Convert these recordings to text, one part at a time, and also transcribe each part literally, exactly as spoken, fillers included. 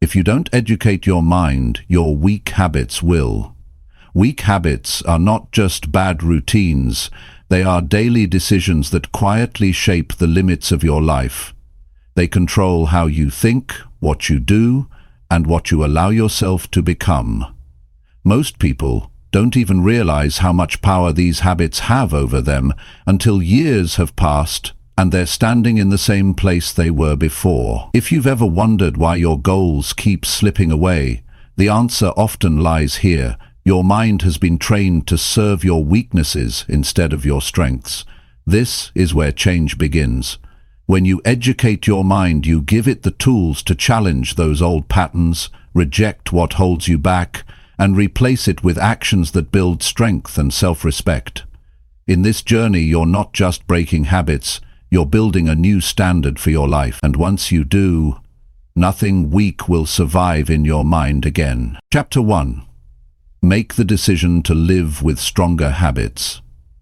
If you don't educate your mind, your weak habits will. Weak habits are not just bad routines, they are daily decisions that quietly shape the limits of your life. They control how you think, what you do, and what you allow yourself to become. Most people don't even realize how much power these habits have over them until years have passed and they're standing in the same place they were before. If you've ever wondered why your goals keep slipping away, the answer often lies here. Your mind has been trained to serve your weaknesses instead of your strengths. This is where change begins. When you educate your mind, you give it the tools to challenge those old patterns, reject what holds you back, and replace it with actions that build strength and self-respect. In this journey, you're not just breaking habits, you're building a new standard for your life. And once you do, nothing weak will survive in your mind again. Chapter one. Make the decision to live with stronger habits.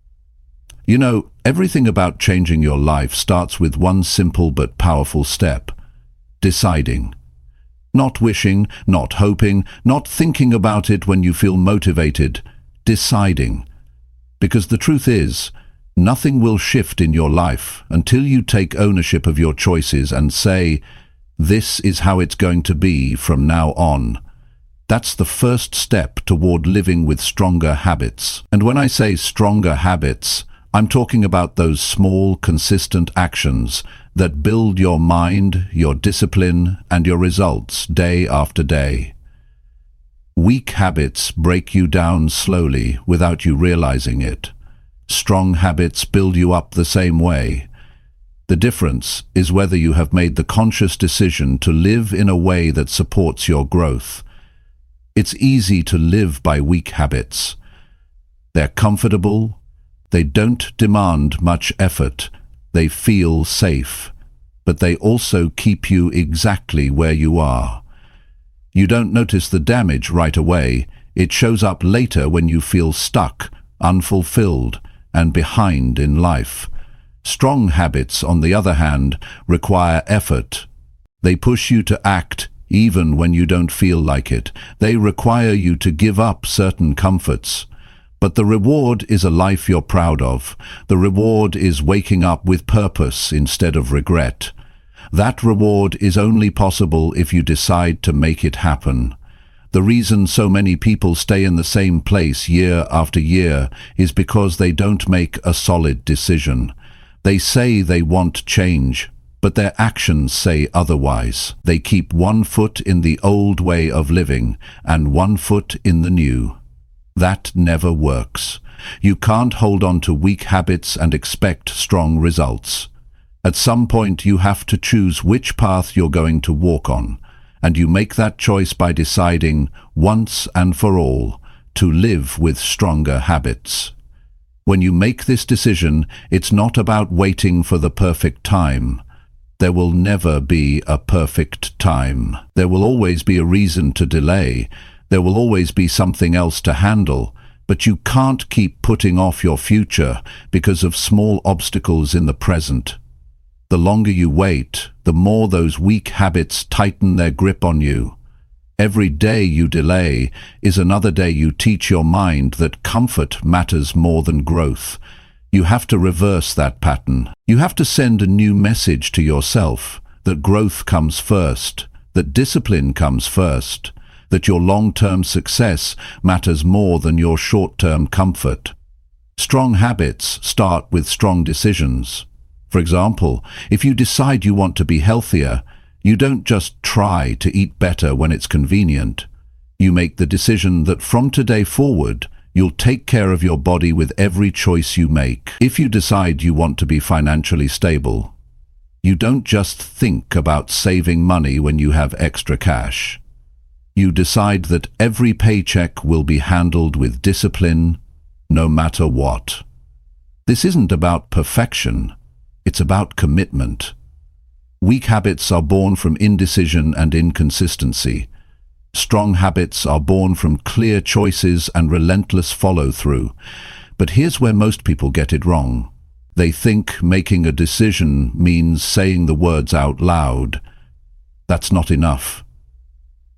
You know, everything about changing your life starts with one simple but powerful step: deciding. Not wishing, not hoping, not thinking about it when you feel motivated. Deciding. Because the truth is, nothing will shift in your life until you take ownership of your choices and say, "This is how it's going to be from now on." That's the first step toward living with stronger habits. And when I say stronger habits, I'm talking about those small, consistent actions that build your mind, your discipline, and your results day after day. Weak habits break you down slowly without you realizing it. Strong habits build you up the same way. The difference is whether you have made the conscious decision to live in a way that supports your growth. It's easy to live by weak habits. They're comfortable. They don't demand much effort. They feel safe. But they also keep you exactly where you are. You don't notice the damage right away. It shows up later when you feel stuck, unfulfilled, and behind in life. Strong habits, on the other hand, require effort. They push you to act even when you don't feel like it. They require you to give up certain comforts. But the reward is a life you're proud of. The reward is waking up with purpose instead of regret. That reward is only possible if you decide to make it happen. The reason so many people stay in the same place year after year is because they don't make a solid decision. They say they want change, but their actions say otherwise. They keep one foot in the old way of living and one foot in the new. That never works. You can't hold on to weak habits and expect strong results. At some point you have to choose which path you're going to walk on, and you make that choice by deciding, once and for all, to live with stronger habits. When you make this decision, it's not about waiting for the perfect time. There will never be a perfect time. There will always be a reason to delay. There will always be something else to handle, but you can't keep putting off your future because of small obstacles in the present. The longer you wait, the more those weak habits tighten their grip on you. Every day you delay is another day you teach your mind that comfort matters more than growth. You have to reverse that pattern. You have to send a new message to yourself that growth comes first, that discipline comes first, that your long-term success matters more than your short-term comfort. Strong habits start with strong decisions. For example, if you decide you want to be healthier, you don't just try to eat better when it's convenient. You make the decision that from today forward, you'll take care of your body with every choice you make. If you decide you want to be financially stable, you don't just think about saving money when you have extra cash. You decide that every paycheck will be handled with discipline, no matter what. This isn't about perfection, it's about commitment. Weak habits are born from indecision and inconsistency. Strong habits are born from clear choices and relentless follow-through. But here's where most people get it wrong. They think making a decision means saying the words out loud. That's not enough.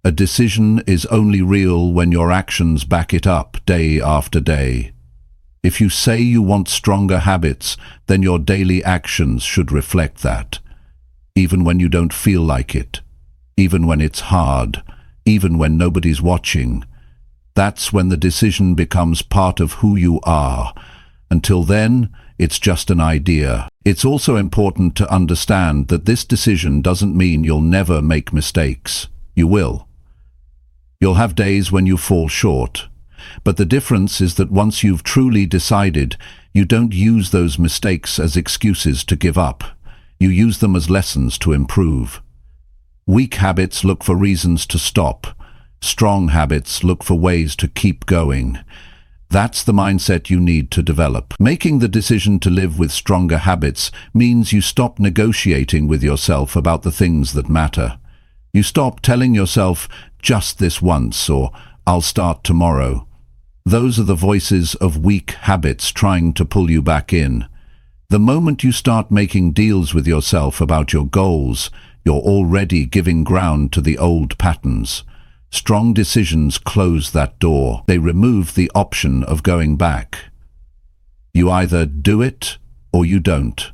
A decision is only real when your actions back it up day after day. If you say you want stronger habits, then your daily actions should reflect that. Even when you don't feel like it, even when it's hard, even when nobody's watching. That's when the decision becomes part of who you are. Until then, it's just an idea. It's also important to understand that this decision doesn't mean you'll never make mistakes. You will. You'll have days when you fall short. But the difference is that once you've truly decided, you don't use those mistakes as excuses to give up. You use them as lessons to improve. Weak habits look for reasons to stop. Strong habits look for ways to keep going. That's the mindset you need to develop. Making the decision to live with stronger habits means you stop negotiating with yourself about the things that matter. You stop telling yourself, just this once, or I'll start tomorrow. Those are the voices of weak habits trying to pull you back in. The moment you start making deals with yourself about your goals, you're already giving ground to the old patterns. Strong decisions close that door. They remove the option of going back. You either do it or you don't.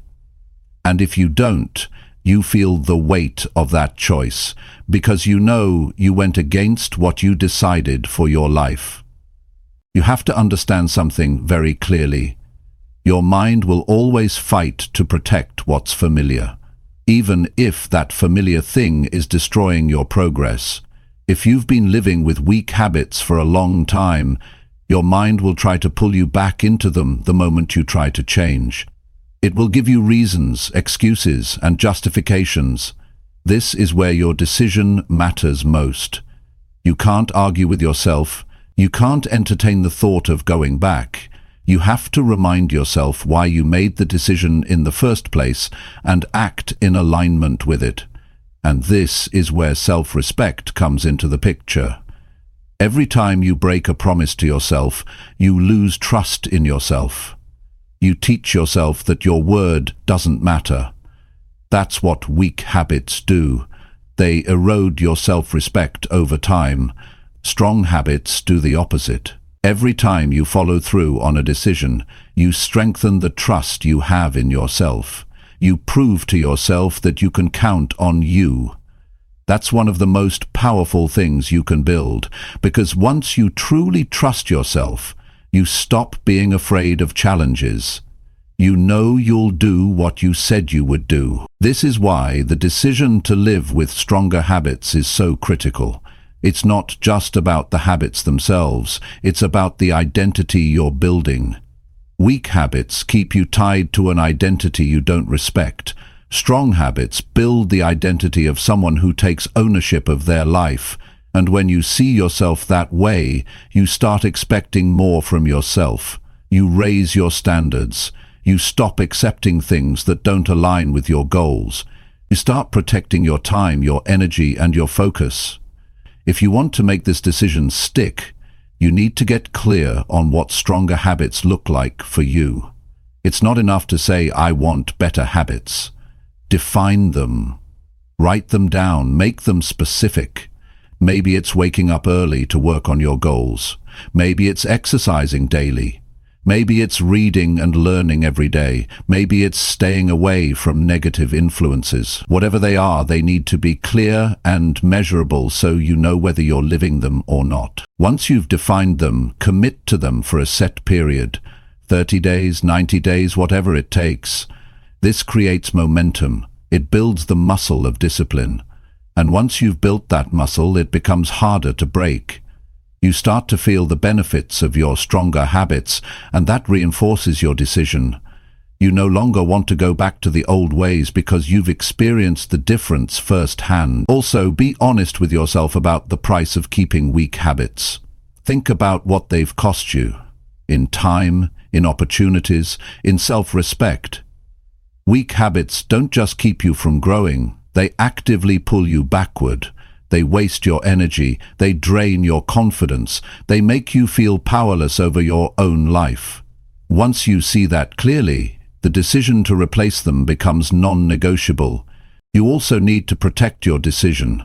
And if you don't, you feel the weight of that choice, because you know you went against what you decided for your life. You have to understand something very clearly. Your mind will always fight to protect what's familiar, even if that familiar thing is destroying your progress. If you've been living with weak habits for a long time, your mind will try to pull you back into them the moment you try to change. It will give you reasons, excuses, and justifications. This is where your decision matters most. You can't argue with yourself. You can't entertain the thought of going back. You have to remind yourself why you made the decision in the first place and act in alignment with it. And this is where self-respect comes into the picture. Every time you break a promise to yourself, you lose trust in yourself. You teach yourself that your word doesn't matter. That's what weak habits do. They erode your self-respect over time. Strong habits do the opposite. Every time you follow through on a decision, you strengthen the trust you have in yourself. You prove to yourself that you can count on you. That's one of the most powerful things you can build, because once you truly trust yourself, you stop being afraid of challenges. You know you'll do what you said you would do. This is why the decision to live with stronger habits is so critical. It's not just about the habits themselves, it's about the identity you're building. Weak habits keep you tied to an identity you don't respect. Strong habits build the identity of someone who takes ownership of their life. And when you see yourself that way, you start expecting more from yourself. You raise your standards. You stop accepting things that don't align with your goals. You start protecting your time, your energy, and your focus. If you want to make this decision stick, you need to get clear on what stronger habits look like for you. It's not enough to say, I want better habits. Define them. Write them down. Make them specific. Maybe it's waking up early to work on your goals. Maybe it's exercising daily. Maybe it's reading and learning every day. Maybe it's staying away from negative influences. Whatever they are, they need to be clear and measurable so you know whether you're living them or not. Once you've defined them, commit to them for a set period. thirty days, ninety days, whatever it takes. This creates momentum. It builds the muscle of discipline. And once you've built that muscle, it becomes harder to break. You start to feel the benefits of your stronger habits, and that reinforces your decision. You no longer want to go back to the old ways because you've experienced the difference firsthand. Also, be honest with yourself about the price of keeping weak habits. Think about what they've cost you, in time, in opportunities, in self-respect. Weak habits don't just keep you from growing, they actively pull you backward. They waste your energy, they drain your confidence, they make you feel powerless over your own life. Once you see that clearly, the decision to replace them becomes non-negotiable. You also need to protect your decision.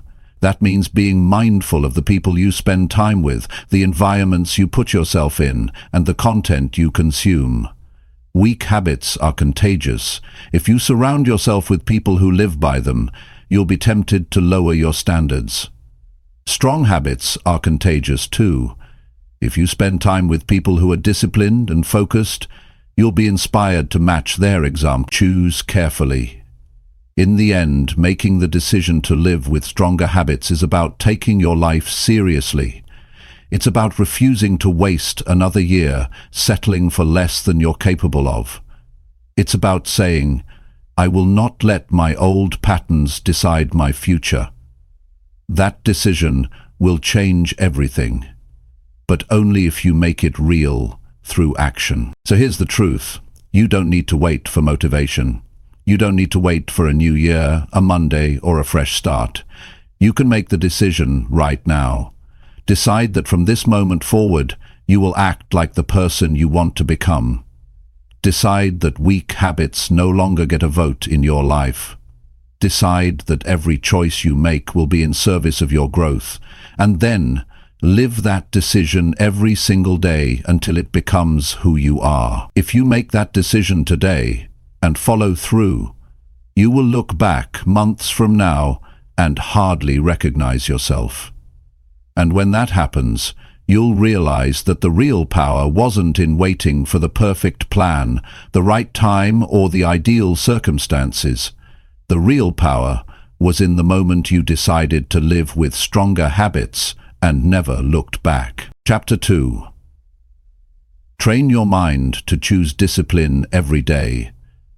That means being mindful of the people you spend time with, the environments you put yourself in, and the content you consume. Weak habits are contagious. If you surround yourself with people who live by them, you'll be tempted to lower your standards. Strong habits are contagious too. If you spend time with people who are disciplined and focused, you'll be inspired to match their example. Choose carefully. In the end, making the decision to live with stronger habits is about taking your life seriously. It's about refusing to waste another year settling for less than you're capable of. It's about saying, I will not let my old patterns decide my future. That decision will change everything, but only if you make it real through action. So here's the truth. You don't need to wait for motivation. You don't need to wait for a new year, a Monday, or a fresh start. You can make the decision right now. Decide that from this moment forward, you will act like the person you want to become. Decide that weak habits no longer get a vote in your life. Decide that every choice you make will be in service of your growth. And then, live that decision every single day until it becomes who you are. If you make that decision today, and follow through, you will look back months from now and hardly recognize yourself. And when that happens, you'll realize that the real power wasn't in waiting for the perfect plan, the right time, or the ideal circumstances. The real power was in the moment you decided to live with stronger habits and never looked back. Chapter two. Train your mind to choose discipline every day.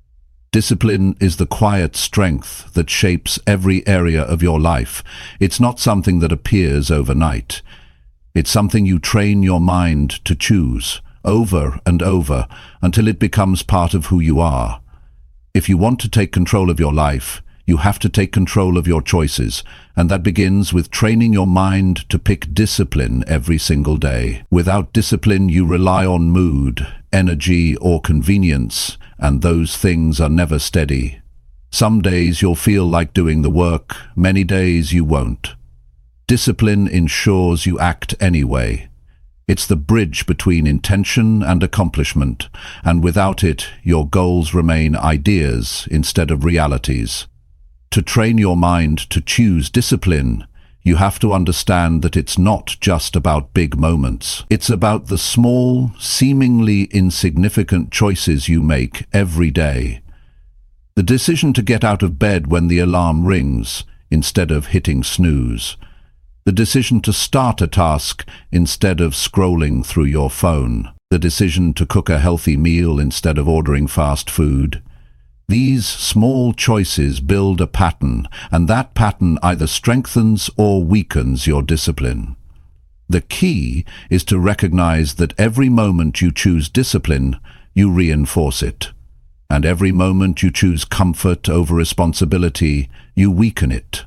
Discipline is the quiet strength that shapes every area of your life. It's not something that appears overnight. It's something you train your mind to choose over and over until it becomes part of who you are. If you want to take control of your life, you have to take control of your choices, and that begins with training your mind to pick discipline every single day. Without discipline, you rely on mood, energy, or convenience, and those things are never steady. Some days you'll feel like doing the work, many days you won't. Discipline ensures you act anyway. It's the bridge between intention and accomplishment, and without it, your goals remain ideas instead of realities. To train your mind to choose discipline, you have to understand that it's not just about big moments. It's about the small, seemingly insignificant choices you make every day. The decision to get out of bed when the alarm rings instead of hitting snooze. The decision to start a task instead of scrolling through your phone. The decision to cook a healthy meal instead of ordering fast food. These small choices build a pattern, and that pattern either strengthens or weakens your discipline. The key is to recognize that every moment you choose discipline, you reinforce it. And every moment you choose comfort over responsibility, you weaken it.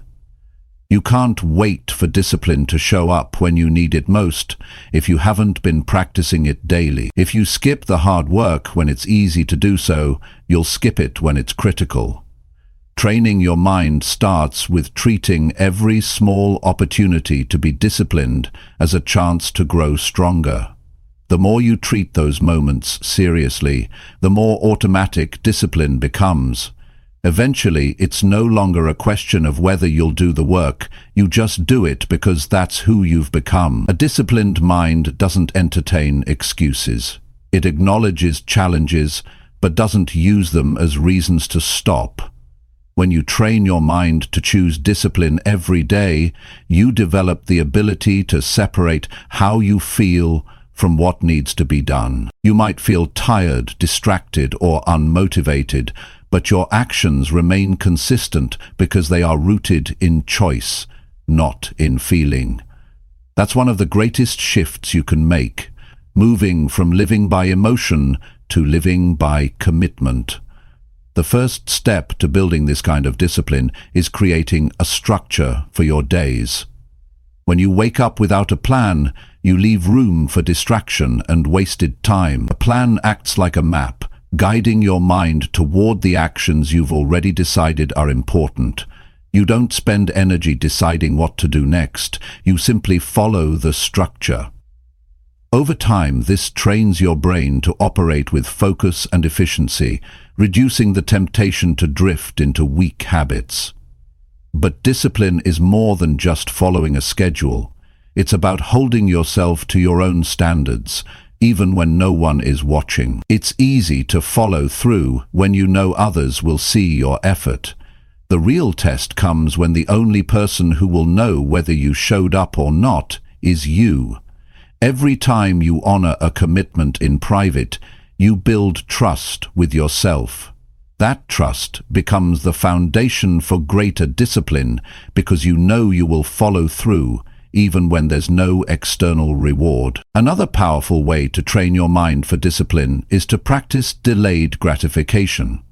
You can't wait for discipline to show up when you need it most if you haven't been practicing it daily. If you skip the hard work when it's easy to do so, you'll skip it when it's critical. Training your mind starts with treating every small opportunity to be disciplined as a chance to grow stronger. The more you treat those moments seriously, the more automatic discipline becomes. Eventually, it's no longer a question of whether you'll do the work, you just do it because that's who you've become. A disciplined mind doesn't entertain excuses. It acknowledges challenges, but doesn't use them as reasons to stop. When you train your mind to choose discipline every day, you develop the ability to separate how you feel from what needs to be done. You might feel tired, distracted, or unmotivated, but your actions remain consistent because they are rooted in choice, not in feeling. That's one of the greatest shifts you can make, moving from living by emotion to living by commitment. The first step to building this kind of discipline is creating a structure for your days. When you wake up without a plan, you leave room for distraction and wasted time. A plan acts like a map, guiding your mind toward the actions you've already decided are important. You don't spend energy deciding what to do next. You simply follow the structure. Over time, this trains your brain to operate with focus and efficiency, reducing the temptation to drift into weak habits. But discipline is more than just following a schedule. It's about holding yourself to your own standards, even when no one is watching. It's easy to follow through when you know others will see your effort. The real test comes when the only person who will know whether you showed up or not is you. Every time you honor a commitment in private, you build trust with yourself. That trust becomes the foundation for greater discipline because you know you will follow through even when there's no external reward. Another powerful way to train your mind for discipline is to practice delayed gratification.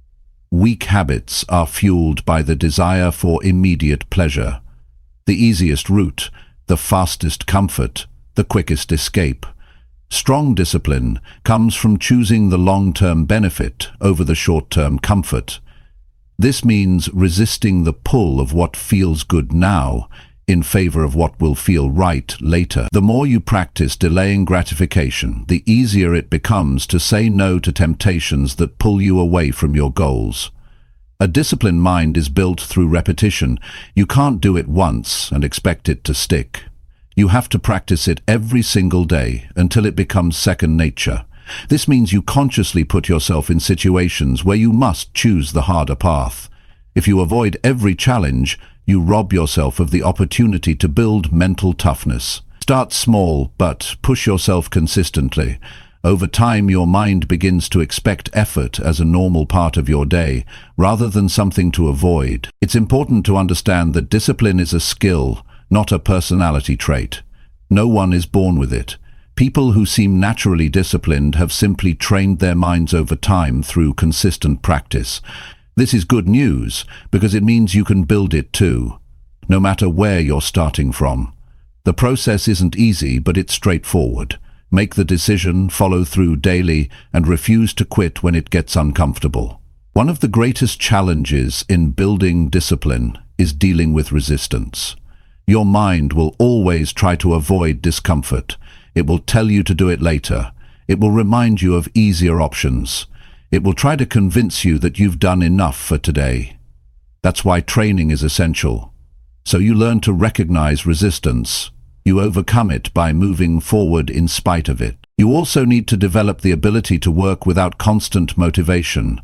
Weak habits are fueled by the desire for immediate pleasure. The easiest route, the fastest comfort, the quickest escape. Strong discipline comes from choosing the long-term benefit over the short-term comfort. This means resisting the pull of what feels good now in favor of what will feel right later. The more you practice delaying gratification, the easier it becomes to say no to temptations that pull you away from your goals. A disciplined mind is built through repetition. You can't do it once and expect it to stick. You have to practice it every single day until it becomes second nature. This means you consciously put yourself in situations where you must choose the harder path. If you avoid every challenge, you rob yourself of the opportunity to build mental toughness. Start small, but push yourself consistently. Over time, your mind begins to expect effort as a normal part of your day, rather than something to avoid. It's important to understand that discipline is a skill, not a personality trait. No one is born with it. People who seem naturally disciplined have simply trained their minds over time through consistent practice. This is good news because it means you can build it too, no matter where you're starting from. The process isn't easy, but it's straightforward. Make the decision, follow through daily, and refuse to quit when it gets uncomfortable. One of the greatest challenges in building discipline is dealing with resistance. Your mind will always try to avoid discomfort. It will tell you to do it later. It will remind you of easier options. It will try to convince you that you've done enough for today. That's why training is essential. So you learn to recognize resistance. You overcome it by moving forward in spite of it. You also need to develop the ability to work without constant motivation.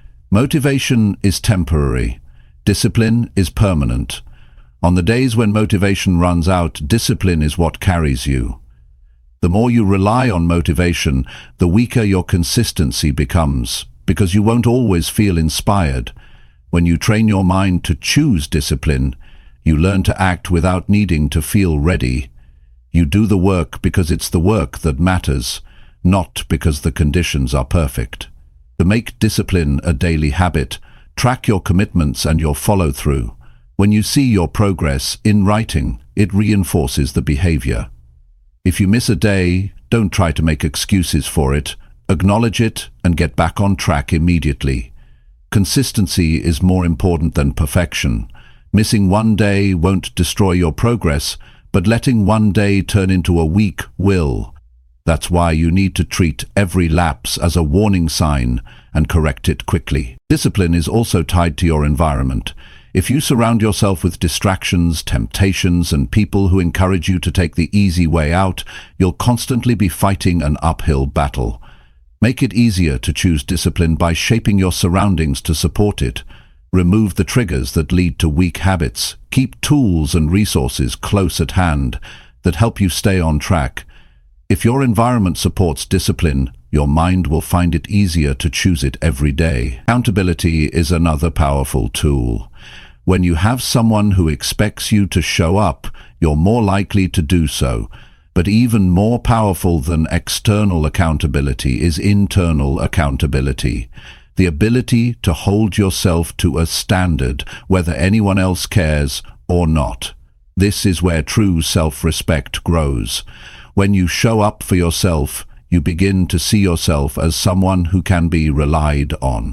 Motivation is temporary. Discipline is permanent. On the days when motivation runs out, discipline is what carries you. The more you rely on motivation, the weaker your consistency becomes, because you won't always feel inspired. When you train your mind to choose discipline, you learn to act without needing to feel ready. You do the work because it's the work that matters, not because the conditions are perfect. To make discipline a daily habit, track your commitments and your follow-through. When you see your progress in writing, it reinforces the behavior. If you miss a day, don't try to make excuses for it. Acknowledge it and get back on track immediately. Consistency is more important than perfection. Missing one day won't destroy your progress, but letting one day turn into a week will. That's why you need to treat every lapse as a warning sign and correct it quickly. Discipline is also tied to your environment. If you surround yourself with distractions, temptations, and people who encourage you to take the easy way out, you'll constantly be fighting an uphill battle. Make it easier to choose discipline by shaping your surroundings to support it. Remove the triggers that lead to weak habits. Keep tools and resources close at hand that help you stay on track. If your environment supports discipline, your mind will find it easier to choose it every day. Accountability is another powerful tool. When you have someone who expects you to show up, you're more likely to do so. But even more powerful than external accountability is internal accountability. The ability to hold yourself to a standard, whether anyone else cares or not. This is where true self-respect grows. When you show up for yourself, you begin to see yourself as someone who can be relied on.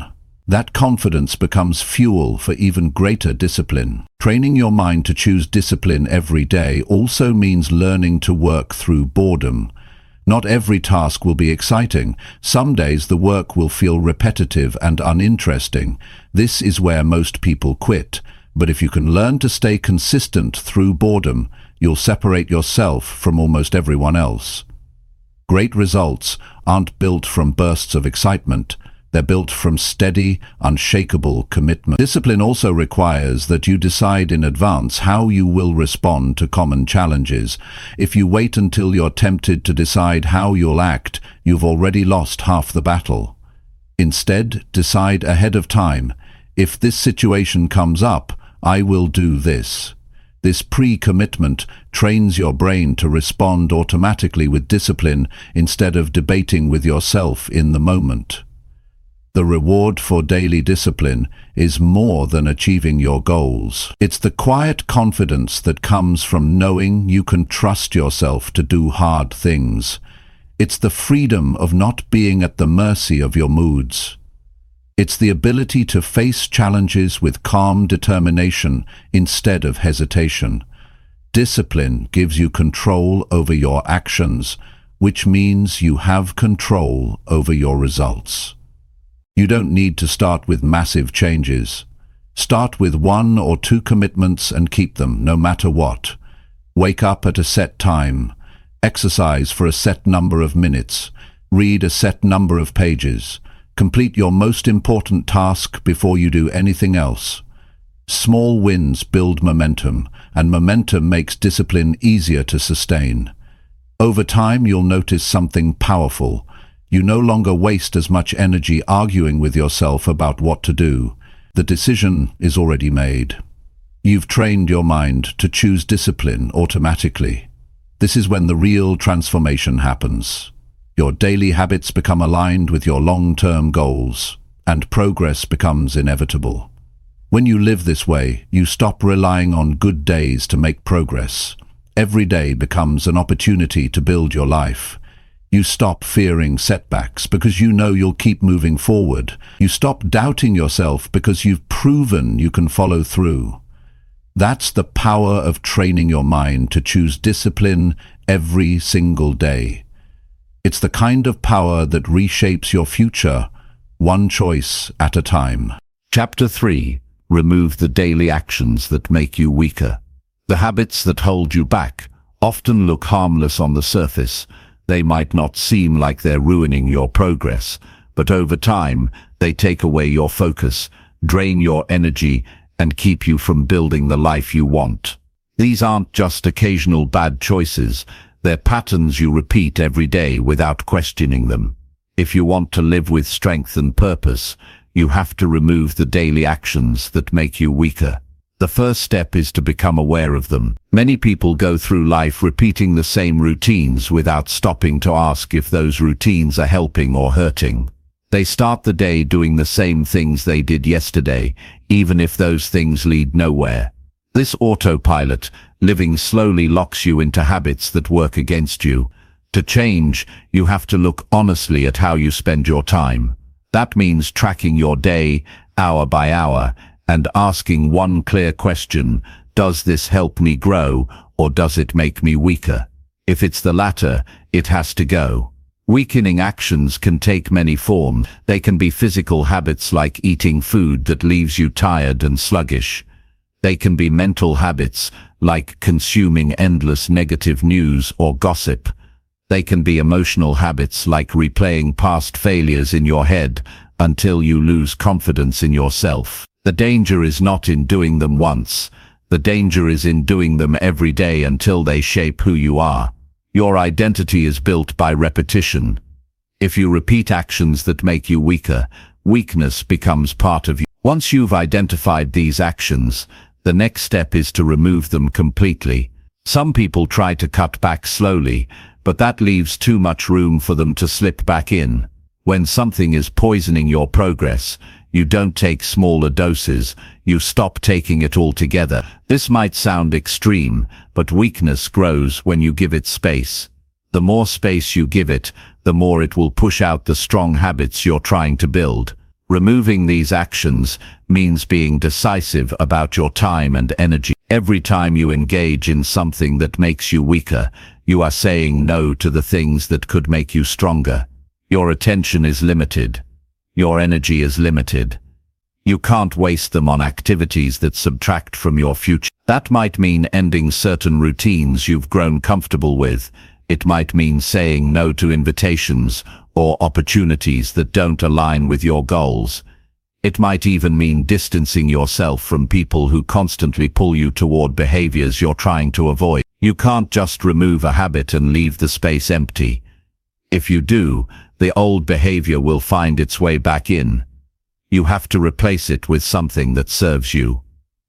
That confidence becomes fuel for even greater discipline. Training your mind to choose discipline every day also means learning to work through boredom. Not every task will be exciting. Some days the work will feel repetitive and uninteresting. This is where most people quit. But if you can learn to stay consistent through boredom, you'll separate yourself from almost everyone else. Great results aren't built from bursts of excitement. They're built from steady, unshakable commitment. Discipline also requires that you decide in advance how you will respond to common challenges. If you wait until you're tempted to decide how you'll act, you've already lost half the battle. Instead, decide ahead of time. If this situation comes up, I will do this. This pre-commitment trains your brain to respond automatically with discipline instead of debating with yourself in the moment. The reward for daily discipline is more than achieving your goals. It's the quiet confidence that comes from knowing you can trust yourself to do hard things. It's the freedom of not being at the mercy of your moods. It's the ability to face challenges with calm determination instead of hesitation. Discipline gives you control over your actions, which means you have control over your results. You don't need to start with massive changes. Start with one or two commitments and keep them, no matter what. Wake up at a set time. Exercise for a set number of minutes. Read a set number of pages. Complete your most important task before you do anything else. Small wins build momentum, and momentum makes discipline easier to sustain. Over time, you'll notice something powerful. You no longer waste as much energy arguing with yourself about what to do. The decision is already made. You've trained your mind to choose discipline automatically. This is when the real transformation happens. Your daily habits become aligned with your long-term goals, and progress becomes inevitable. When you live this way, you stop relying on good days to make progress. Every day becomes an opportunity to build your life. You stop fearing setbacks because you know you'll keep moving forward. You stop doubting yourself because you've proven you can follow through. That's the power of training your mind to choose discipline every single day. It's the kind of power that reshapes your future, one choice at a time. Chapter three. Remove the daily actions that make you weaker. The habits that hold you back often look harmless on the surface. They might not seem like they're ruining your progress, but over time, they take away your focus, drain your energy, and keep you from building the life you want. These aren't just occasional bad choices. They're patterns you repeat every day without questioning them. If you want to live with strength and purpose, you have to remove the daily actions that make you weaker. The first step is to become aware of them. Many people go through life repeating the same routines without stopping to ask if those routines are helping or hurting. They start the day doing the same things they did yesterday, even if those things lead nowhere. This autopilot, living slowly, locks you into habits that work against you. To change, you have to look honestly at how you spend your time. That means tracking your day, hour by hour, and asking one clear question: does this help me grow, or does it make me weaker? If it's the latter, it has to go. Weakening actions can take many forms. They can be physical habits like eating food that leaves you tired and sluggish. They can be mental habits like consuming endless negative news or gossip. They can be emotional habits like replaying past failures in your head until you lose confidence in yourself. The danger is not in doing them once. The danger is in doing them every day until they shape who you are. Your identity is built by repetition. If you repeat actions that make you weaker, weakness becomes part of you. Once you've identified these actions, the next step is to remove them completely. Some people try to cut back slowly, but that leaves too much room for them to slip back in. When something is poisoning your progress, you don't take smaller doses, you stop taking it altogether. This might sound extreme, but weakness grows when you give it space. The more space you give it, the more it will push out the strong habits you're trying to build. Removing these actions means being decisive about your time and energy. Every time you engage in something that makes you weaker, you are saying no to the things that could make you stronger. Your attention is limited. Your energy is limited. You can't waste them on activities that subtract from your future. That might mean ending certain routines you've grown comfortable with. It might mean saying no to invitations or opportunities that don't align with your goals. It might even mean distancing yourself from people who constantly pull you toward behaviors you're trying to avoid. You can't just remove a habit and leave the space empty. If you do, the old behavior will find its way back in. You have to replace it with something that serves you.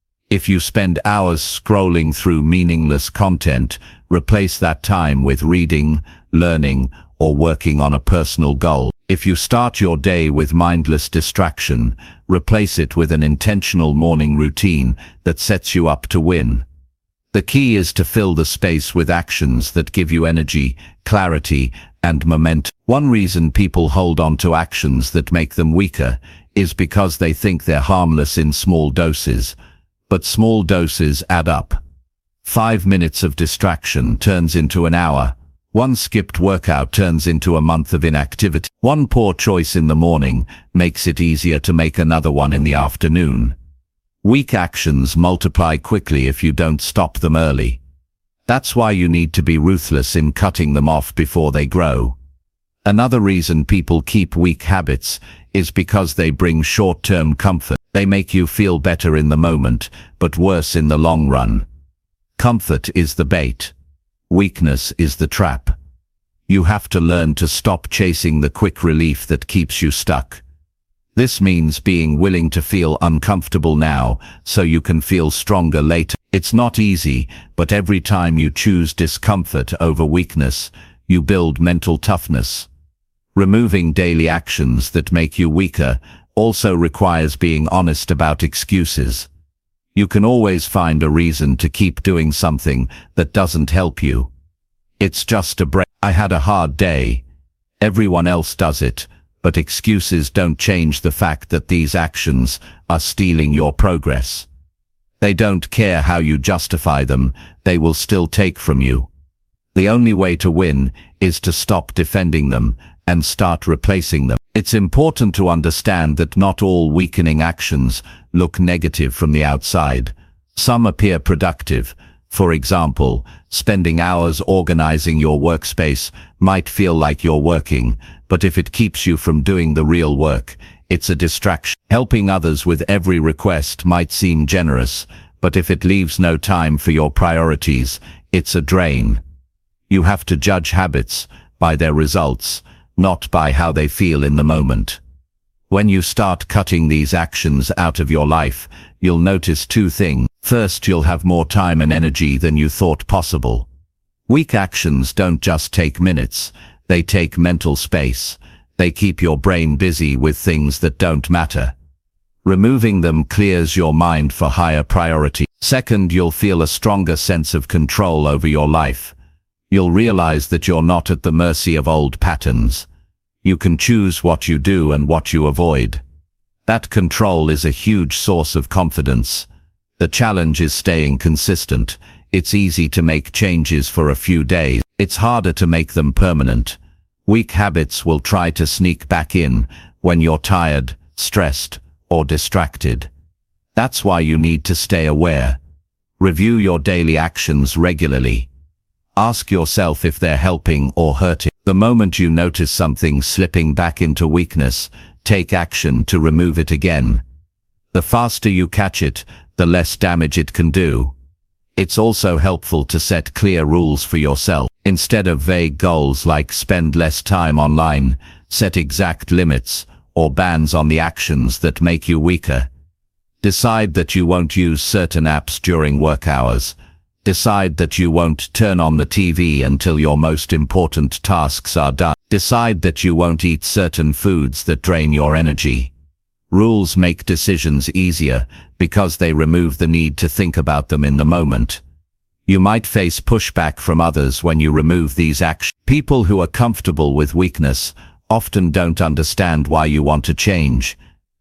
If you spend hours scrolling through meaningless content, replace that time with reading, learning, or working on a personal goal. If you start your day with mindless distraction, replace it with an intentional morning routine that sets you up to win. The key is to fill the space with actions that give you energy, clarity, and momentum. One reason people hold on to actions that make them weaker is because they think they're harmless in small doses. But small doses add up. Five minutes of distraction turns into an hour. One skipped workout turns into a month of inactivity. One poor choice in the morning makes it easier to make another one in the afternoon. Weak actions multiply quickly if you don't stop them early. That's why you need to be ruthless in cutting them off before they grow. Another reason people keep weak habits is because they bring short-term comfort. They make you feel better in the moment, but worse in the long run. Comfort is the bait. Weakness is the trap. You have to learn to stop chasing the quick relief that keeps you stuck. This means being willing to feel uncomfortable now so you can feel stronger later. It's not easy, but every time you choose discomfort over weakness, you build mental toughness. Removing daily actions that make you weaker also requires being honest about excuses. You can always find a reason to keep doing something that doesn't help you. It's just a break. I had a hard day. Everyone else does it, but excuses don't change the fact that these actions are stealing your progress. They don't care how you justify them, they will still take from you. The only way to win is to stop defending them and start replacing them. It's important to understand that not all weakening actions look negative from the outside. Some appear productive. For example, spending hours organizing your workspace might feel like you're working, but if it keeps you from doing the real work, it's a distraction. Helping others with every request might seem generous, but if it leaves no time for your priorities, it's a drain. You have to judge habits by their results, not by how they feel in the moment. When you start cutting these actions out of your life, you'll notice two things. First, you'll have more time and energy than you thought possible. Weak actions don't just take minutes, they take mental space. They keep your brain busy with things that don't matter. Removing them clears your mind for higher priority. Second, you'll feel a stronger sense of control over your life. You'll realize that you're not at the mercy of old patterns. You can choose what you do and what you avoid. That control is a huge source of confidence. The challenge is staying consistent. It's easy to make changes for a few days. It's harder to make them permanent. Weak habits will try to sneak back in when you're tired, stressed, or distracted. That's why you need to stay aware. Review your daily actions regularly. Ask yourself if they're helping or hurting. The moment you notice something slipping back into weakness, take action to remove it again. The faster you catch it, the less damage it can do. It's also helpful to set clear rules for yourself. Instead of vague goals like spend less time online, set exact limits or bans on the actions that make you weaker. Decide that you won't use certain apps during work hours. Decide that you won't turn on the T V until your most important tasks are done. Decide that you won't eat certain foods that drain your energy. Rules make decisions easier because they remove the need to think about them in the moment. You might face pushback from others when you remove these actions. People who are comfortable with weakness often don't understand why you want to change.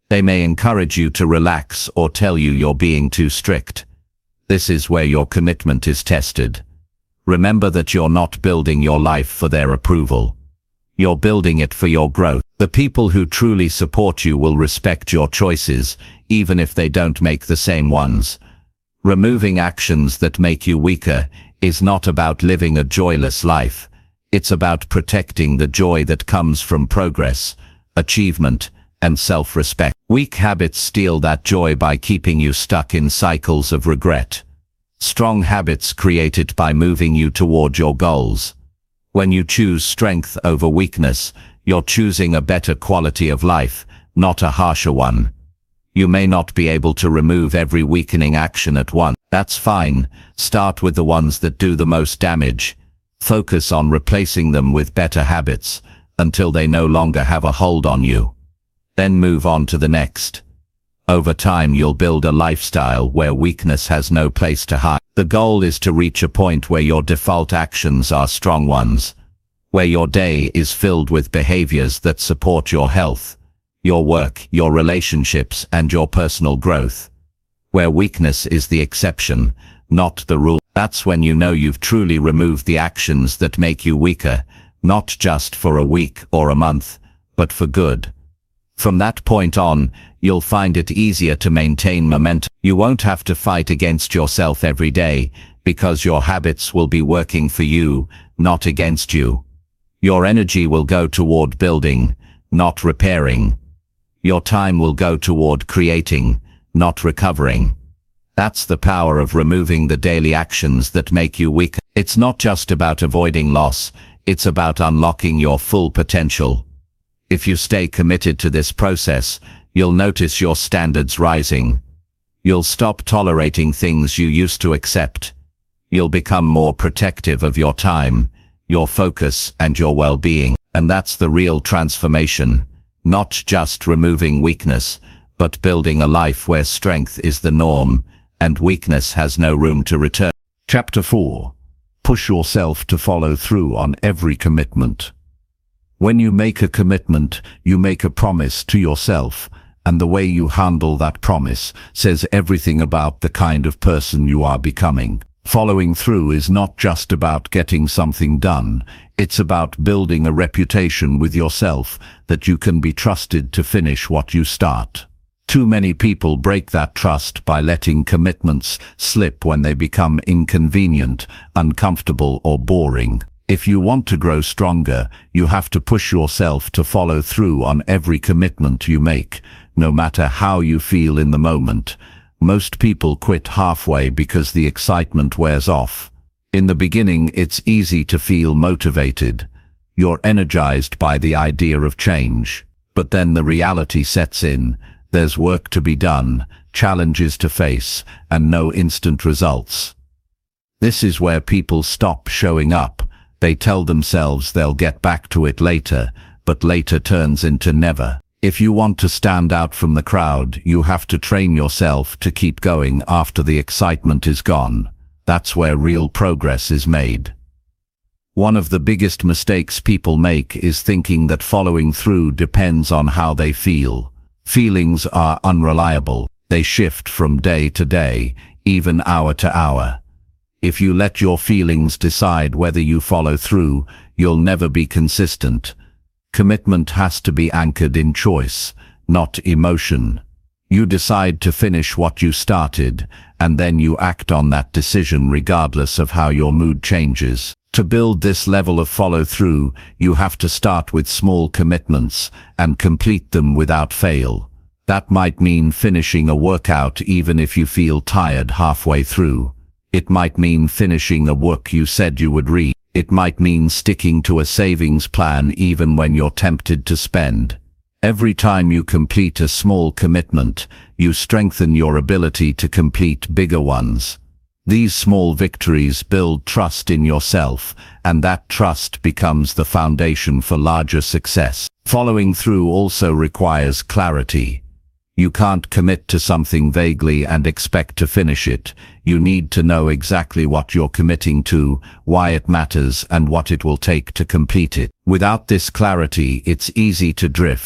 They may encourage you to relax or tell you you're being too strict. This is where your commitment is tested. Remember that you're not building your life for their approval. You're building it for your growth. The people who truly support you will respect your choices, even if they don't make the same ones. Removing actions that make you weaker is not about living a joyless life. It's about protecting the joy that comes from progress, achievement, and self-respect. Weak habits steal that joy by keeping you stuck in cycles of regret. Strong habits create it by moving you toward your goals. When you choose strength over weakness, you're choosing a better quality of life, not a harsher one. You may not be able to remove every weakening action at once. That's fine. Start with the ones that do the most damage. Focus on replacing them with better habits until they no longer have a hold on you. Then move on to the next. Over time you'll build a lifestyle where weakness has no place to hide. The goal is to reach a point where your default actions are strong ones, where your day is filled with behaviors that support your health, your work, your relationships, and your personal growth, where weakness is the exception, not the rule. That's when you know you've truly removed the actions that make you weaker, not just for a week or a month, but for good. From that point on, you'll find it easier to maintain momentum. You won't have to fight against yourself every day, because your habits will be working for you, not against you. Your energy will go toward building, not repairing. Your time will go toward creating, not recovering. That's the power of removing the daily actions that make you weaker. It's not just about avoiding loss, it's about unlocking your full potential. If you stay committed to this process, you'll notice your standards rising. You'll stop tolerating things you used to accept. You'll become more protective of your time, your focus, and your well-being. And that's the real transformation. Not just removing weakness, but building a life where strength is the norm, and weakness has no room to return. Chapter four. Push yourself to follow through on every commitment. When you make a commitment, you make a promise to yourself, and the way you handle that promise says everything about the kind of person you are becoming. Following through is not just about getting something done, it's about building a reputation with yourself that you can be trusted to finish what you start. Too many people break that trust by letting commitments slip when they become inconvenient, uncomfortable, or boring. If you want to grow stronger, you have to push yourself to follow through on every commitment you make, no matter how you feel in the moment. Most people quit halfway because the excitement wears off. In the beginning, it's easy to feel motivated. You're energized by the idea of change. But then the reality sets in. There's work to be done, challenges to face, and no instant results. This is where people stop showing up. They tell themselves they'll get back to it later, but later turns into never. If you want to stand out from the crowd, you have to train yourself to keep going after the excitement is gone. That's where real progress is made. One of the biggest mistakes people make is thinking that following through depends on how they feel. Feelings are unreliable. They shift from day to day, even hour to hour. If you let your feelings decide whether you follow through, you'll never be consistent. Commitment has to be anchored in choice, not emotion. You decide to finish what you started, and then you act on that decision regardless of how your mood changes. To build this level of follow-through, you have to start with small commitments and complete them without fail. That might mean finishing a workout even if you feel tired halfway through. It might mean finishing a book you said you would read. It might mean sticking to a savings plan even when you're tempted to spend. Every time you complete a small commitment, you strengthen your ability to complete bigger ones. These small victories build trust in yourself, and that trust becomes the foundation for larger success. Following through also requires clarity. You can't commit to something vaguely and expect to finish it. You need to know exactly what you're committing to, why it matters, and what it will take to complete it. Without this clarity, it's easy to drift.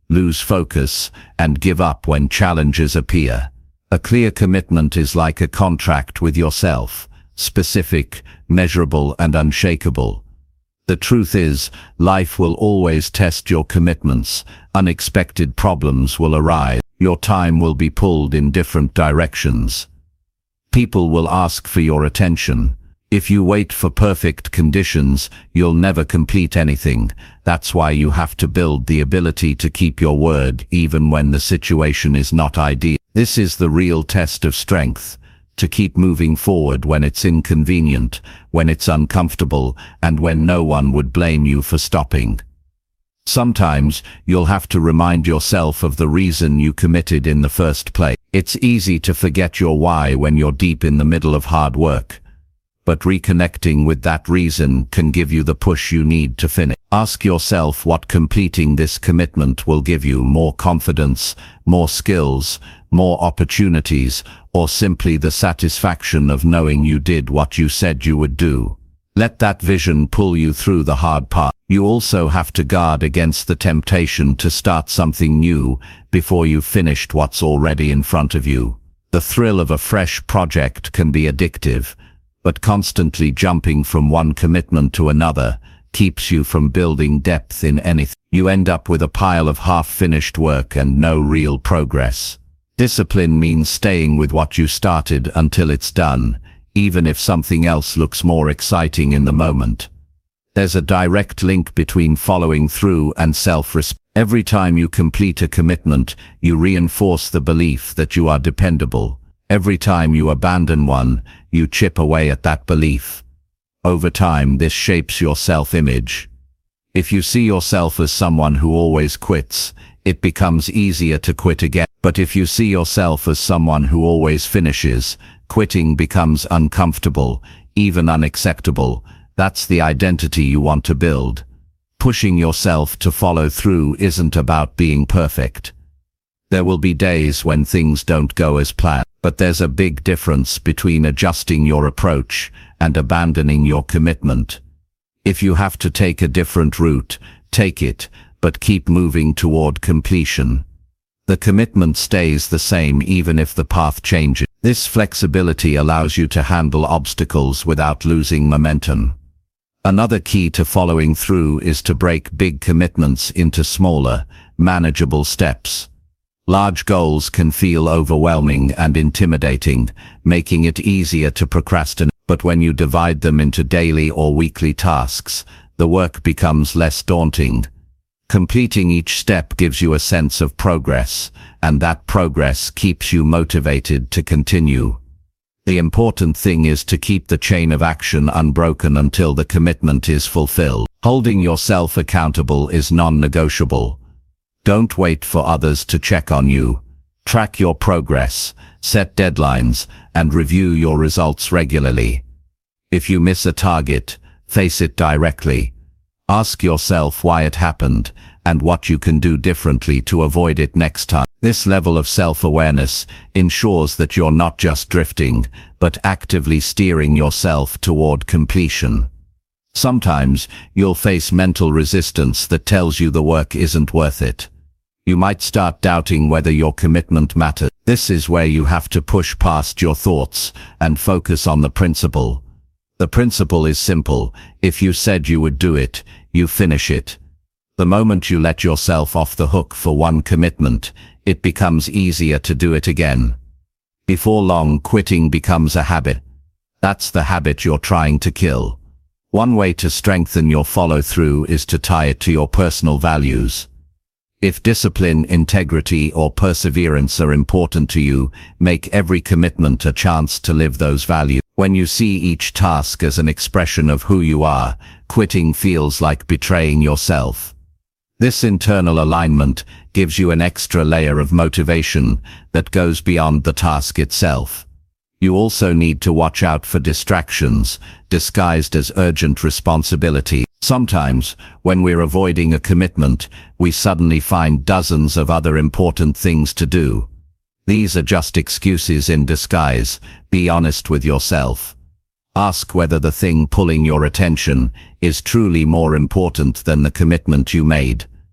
lose focus, and give up when challenges appear. A clear commitment is like a contract with yourself, specific, measurable, and unshakable. The truth is, life will always test your commitments. Unexpected problems will arise. Your time will be pulled in different directions. People will ask for your attention. If you wait for perfect conditions, you'll never complete anything. That's why you have to build the ability to keep your word even when the situation is not ideal. This is the real test of strength. To keep moving forward when it's inconvenient, when it's uncomfortable, and when no one would blame you for stopping. Sometimes, you'll have to remind yourself of the reason you committed in the first place. It's easy to forget your why when you're deep in the middle of hard work. But reconnecting with that reason can give you the push you need to finish. Ask yourself what completing this commitment will give you: more confidence, more skills, more opportunities, or simply the satisfaction of knowing you did what you said you would do. Let that vision pull you through the hard part. You also have to guard against the temptation to start something new before you've finished what's already in front of you. The thrill of a fresh project can be addictive, but constantly jumping from one commitment to another keeps you from building depth in anything. You end up with a pile of half-finished work and no real progress. Discipline means staying with what you started until it's done, even if something else looks more exciting in the moment. There's a direct link between following through and self-respect. Every time you complete a commitment, you reinforce the belief that you are dependable. Every time you abandon one, you chip away at that belief. Over time, this shapes your self-image. If you see yourself as someone who always quits, it becomes easier to quit again. But if you see yourself as someone who always finishes, quitting becomes uncomfortable, even unacceptable. That's the identity you want to build. Pushing yourself to follow through isn't about being perfect. There will be days when things don't go as planned, but there's a big difference between adjusting your approach and abandoning your commitment. If you have to take a different route, take it, but keep moving toward completion. The commitment stays the same even if the path changes. This flexibility allows you to handle obstacles without losing momentum. Another key to following through is to break big commitments into smaller, manageable steps. Large goals can feel overwhelming and intimidating, making it easier to procrastinate. But when you divide them into daily or weekly tasks, the work becomes less daunting. Completing each step gives you a sense of progress, and that progress keeps you motivated to continue. The important thing is to keep the chain of action unbroken until the commitment is fulfilled. Holding yourself accountable is non-negotiable. Don't wait for others to check on you. Track your progress, set deadlines, and review your results regularly. If you miss a target, face it directly. Ask yourself why it happened and what you can do differently to avoid it next time. This level of self-awareness ensures that you're not just drifting, but actively steering yourself toward completion. Sometimes you'll face mental resistance that tells you the work isn't worth it. You might start doubting whether your commitment matters. This is where you have to push past your thoughts and focus on the principle. The principle is simple. If you said you would do it, you finish it. The moment you let yourself off the hook for one commitment, it becomes easier to do it again. Before long, quitting becomes a habit. That's the habit you're trying to kill. One way to strengthen your follow-through is to tie it to your personal values. If discipline, integrity, or perseverance are important to you, make every commitment a chance to live those values. When you see each task as an expression of who you are, quitting feels like betraying yourself. This internal alignment gives you an extra layer of motivation that goes beyond the task itself. You also need to watch out for distractions, disguised as urgent responsibility. Sometimes, when we're avoiding a commitment, we suddenly find dozens of other important things to do. These are just excuses in disguise. Be honest with yourself. Ask whether the thing pulling your attention is truly more important than the commitment you made.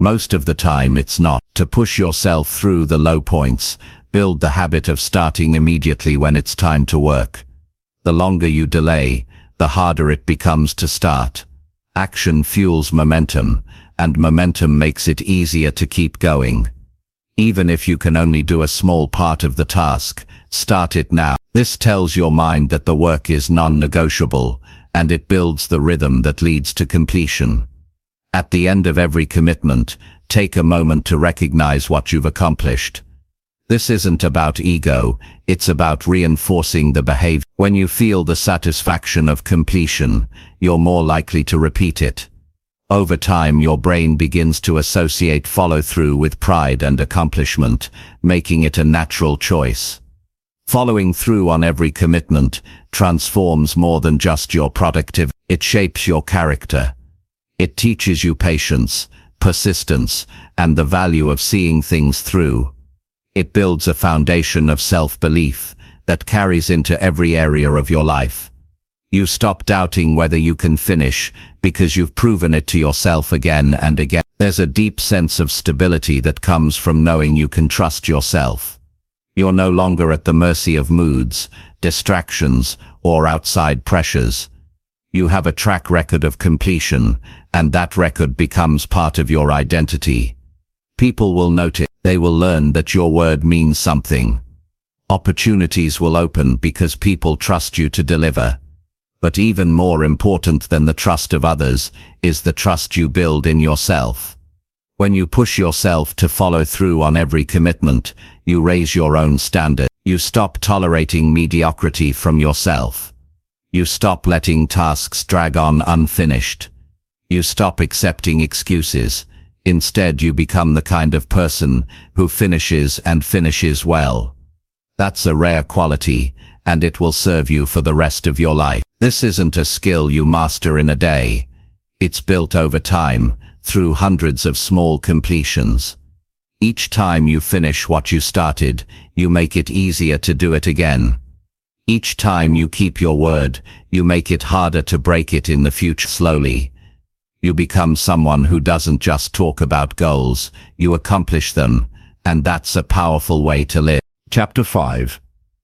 Most of the time it's not. To push yourself through the low points, build the habit of starting immediately when it's time to work. The longer you delay, the harder it becomes to start. Action fuels momentum, and momentum makes it easier to keep going. Even if you can only do a small part of the task, start it now. This tells your mind that the work is non-negotiable, and it builds the rhythm that leads to completion. At the end of every commitment, take a moment to recognize what you've accomplished. This isn't about ego, it's about reinforcing the behavior. When you feel the satisfaction of completion, you're more likely to repeat it. Over time, your brain begins to associate follow-through with pride and accomplishment, making it a natural choice. Following through on every commitment transforms more than just your productivity. It shapes your character. It teaches you patience, persistence, and the value of seeing things through. It builds a foundation of self-belief that carries into every area of your life. You stop doubting whether you can finish because you've proven it to yourself again and again. There's a deep sense of stability that comes from knowing you can trust yourself. You're no longer at the mercy of moods, distractions, or outside pressures. You have a track record of completion, and that record becomes part of your identity. People will notice. They will learn that your word means something. Opportunities will open because people trust you to deliver. But even more important than the trust of others is the trust you build in yourself. When you push yourself to follow through on every commitment, you raise your own standard. You stop tolerating mediocrity from yourself. You stop letting tasks drag on unfinished. You stop accepting excuses. Instead, you become the kind of person who finishes and finishes well. That's a rare quality, and it will serve you for the rest of your life. This isn't a skill you master in a day. It's built over time, through hundreds of small completions. Each time you finish what you started, you make it easier to do it again. Each time you keep your word, you make it harder to break it in the future. Slowly, you become someone who doesn't just talk about goals, you accomplish them, and that's a powerful way to live. Chapter five.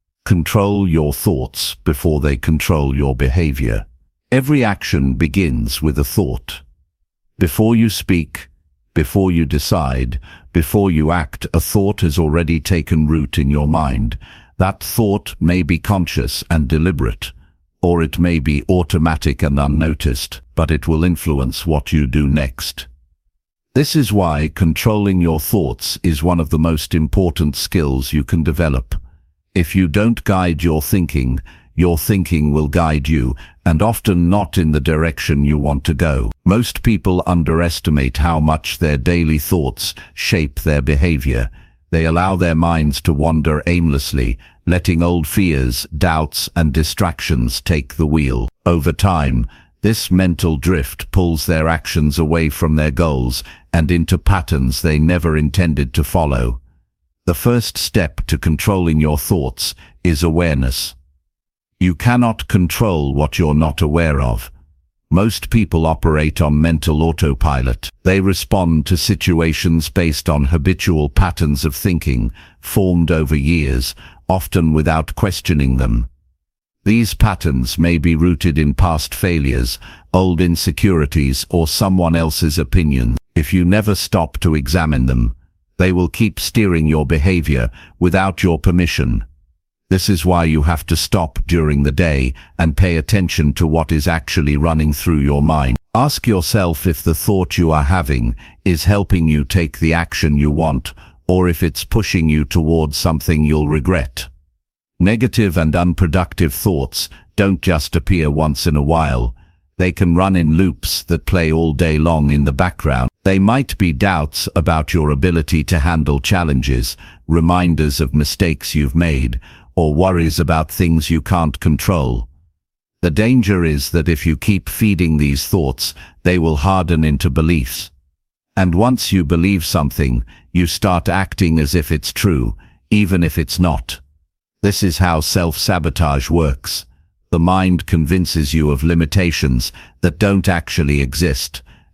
Control your thoughts before they control your behavior. Every action begins with a thought. Before you speak, before you decide, before you act, a thought has already taken root in your mind. That thought may be conscious and deliberate, or it may be automatic and unnoticed, but it will influence what you do next. This is why controlling your thoughts is one of the most important skills you can develop. If you don't guide your thinking, your thinking will guide you, and often not in the direction you want to go. Most people underestimate how much their daily thoughts shape their behavior. They allow their minds to wander aimlessly, letting old fears, doubts, and distractions take the wheel. Over time, this mental drift pulls their actions away from their goals and into patterns they never intended to follow. The first step to controlling your thoughts is awareness. You cannot control what you're not aware of. Most people operate on mental autopilot. They respond to situations based on habitual patterns of thinking, formed over years, often without questioning them. These patterns may be rooted in past failures, old insecurities, or someone else's opinion. If you never stop to examine them, they will keep steering your behavior without your permission. This is why you have to stop during the day and pay attention to what is actually running through your mind. Ask yourself if the thought you are having is helping you take the action you want, or if it's pushing you towards something you'll regret. Negative and unproductive thoughts don't just appear once in a while. They can run in loops that play all day long in the background. They might be doubts about your ability to handle challenges, reminders of mistakes you've made, or worries about things you can't control. The danger is that if you keep feeding these thoughts, they will harden into beliefs. And once you believe something, you start acting as if it's true, even if it's not. This is how self-sabotage works. The mind convinces you of limitations that don't actually exist,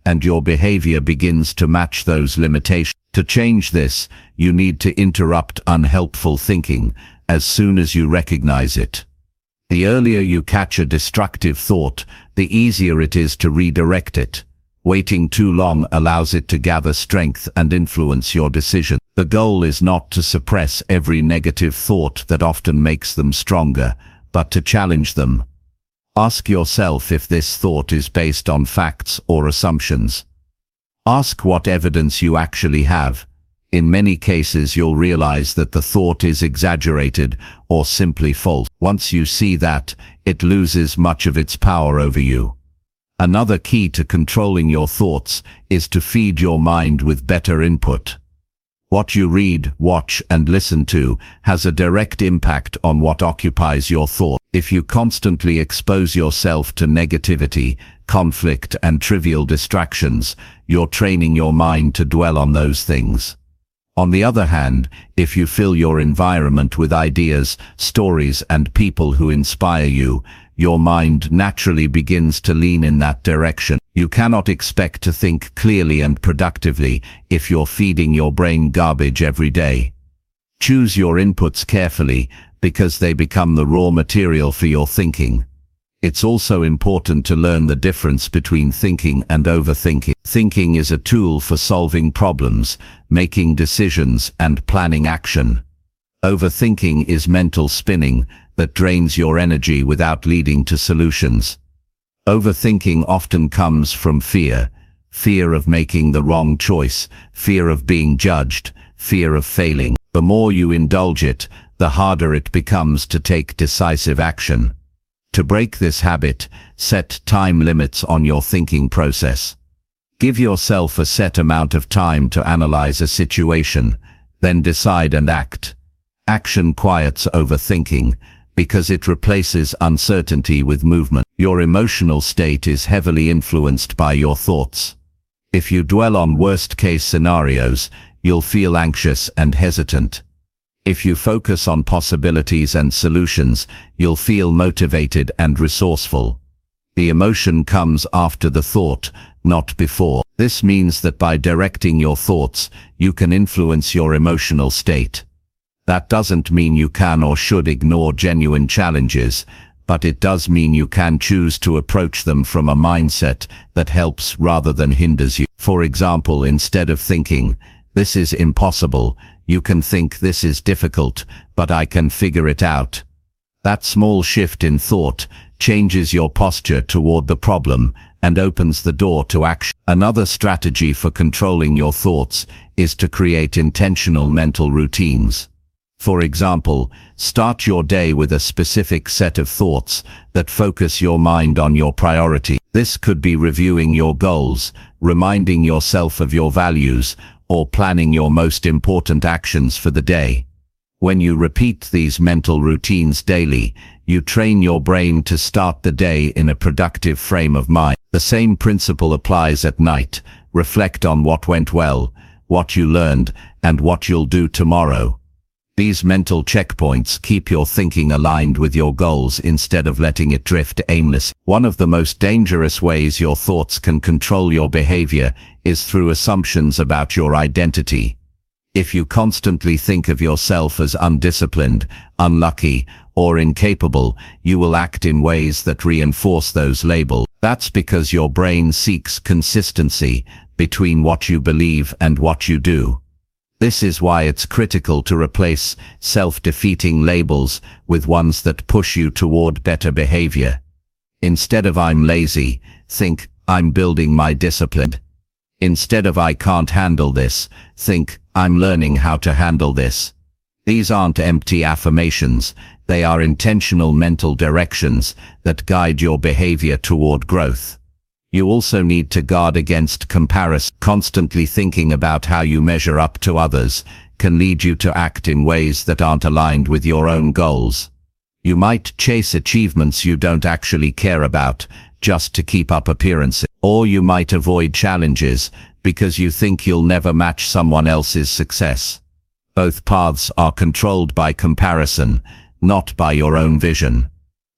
and your behavior begins to match those limitations. To change this, you need to interrupt unhelpful thinking as soon as you recognize it. The earlier you catch a destructive thought, the easier it is to redirect it. Waiting too long allows it to gather strength and influence your decision. The goal is not to suppress every negative thought that often makes them stronger, but to challenge them. Ask yourself if this thought is based on facts or assumptions. Ask what evidence you actually have. In many cases you'll realize that the thought is exaggerated or simply false. Once you see that, it loses much of its power over you. Another key to controlling your thoughts is to feed your mind with better input. What you read, watch, and listen to has a direct impact on what occupies your thought. If you constantly expose yourself to negativity, conflict, and trivial distractions, you're training your mind to dwell on those things. On the other hand, if you fill your environment with ideas, stories, and people who inspire you, your mind naturally begins to lean in that direction. You cannot expect to think clearly and productively if you're feeding your brain garbage every day. Choose your inputs carefully because they become the raw material for your thinking. It's also important to learn the difference between thinking and overthinking. Thinking is a tool for solving problems, making decisions, and planning action. Overthinking is mental spinning that drains your energy without leading to solutions. Overthinking often comes from fear, fear of making the wrong choice, fear of being judged, fear of failing. The more you indulge it, the harder it becomes to take decisive action. To break this habit, set time limits on your thinking process. Give yourself a set amount of time to analyze a situation, then decide and act. Action quiets overthinking because it replaces uncertainty with movement. Your emotional state is heavily influenced by your thoughts. If you dwell on worst-case scenarios, you'll feel anxious and hesitant. If you focus on possibilities and solutions, you'll feel motivated and resourceful. The emotion comes after the thought, not before. This means that by directing your thoughts, you can influence your emotional state. That doesn't mean you can or should ignore genuine challenges, but it does mean you can choose to approach them from a mindset that helps rather than hinders you. For example, instead of thinking, "This is impossible," you can think, "This is difficult, but I can figure it out." That small shift in thought changes your posture toward the problem and opens the door to action. Another strategy for controlling your thoughts is to create intentional mental routines. For example, start your day with a specific set of thoughts that focus your mind on your priority. This could be reviewing your goals, reminding yourself of your values, or planning your most important actions for the day. When you repeat these mental routines daily, you train your brain to start the day in a productive frame of mind. The same principle applies at night. Reflect on what went well, what you learned, and what you'll do tomorrow. These mental checkpoints keep your thinking aligned with your goals instead of letting it drift aimlessly. One of the most dangerous ways your thoughts can control your behavior is through assumptions about your identity. If you constantly think of yourself as undisciplined, unlucky, or incapable, you will act in ways that reinforce those labels. That's because your brain seeks consistency between what you believe and what you do. This is why it's critical to replace self-defeating labels with ones that push you toward better behavior. Instead of "I'm lazy," think "I'm building my discipline." Instead of "I can't handle this," think "I'm learning how to handle this." These aren't empty affirmations, they are intentional mental directions that guide your behavior toward growth. You also need to guard against comparison. Constantly thinking about how you measure up to others can lead you to act in ways that aren't aligned with your own goals. You might chase achievements you don't actually care about just to keep up appearances. Or you might avoid challenges because you think you'll never match someone else's success. Both paths are controlled by comparison, not by your own vision.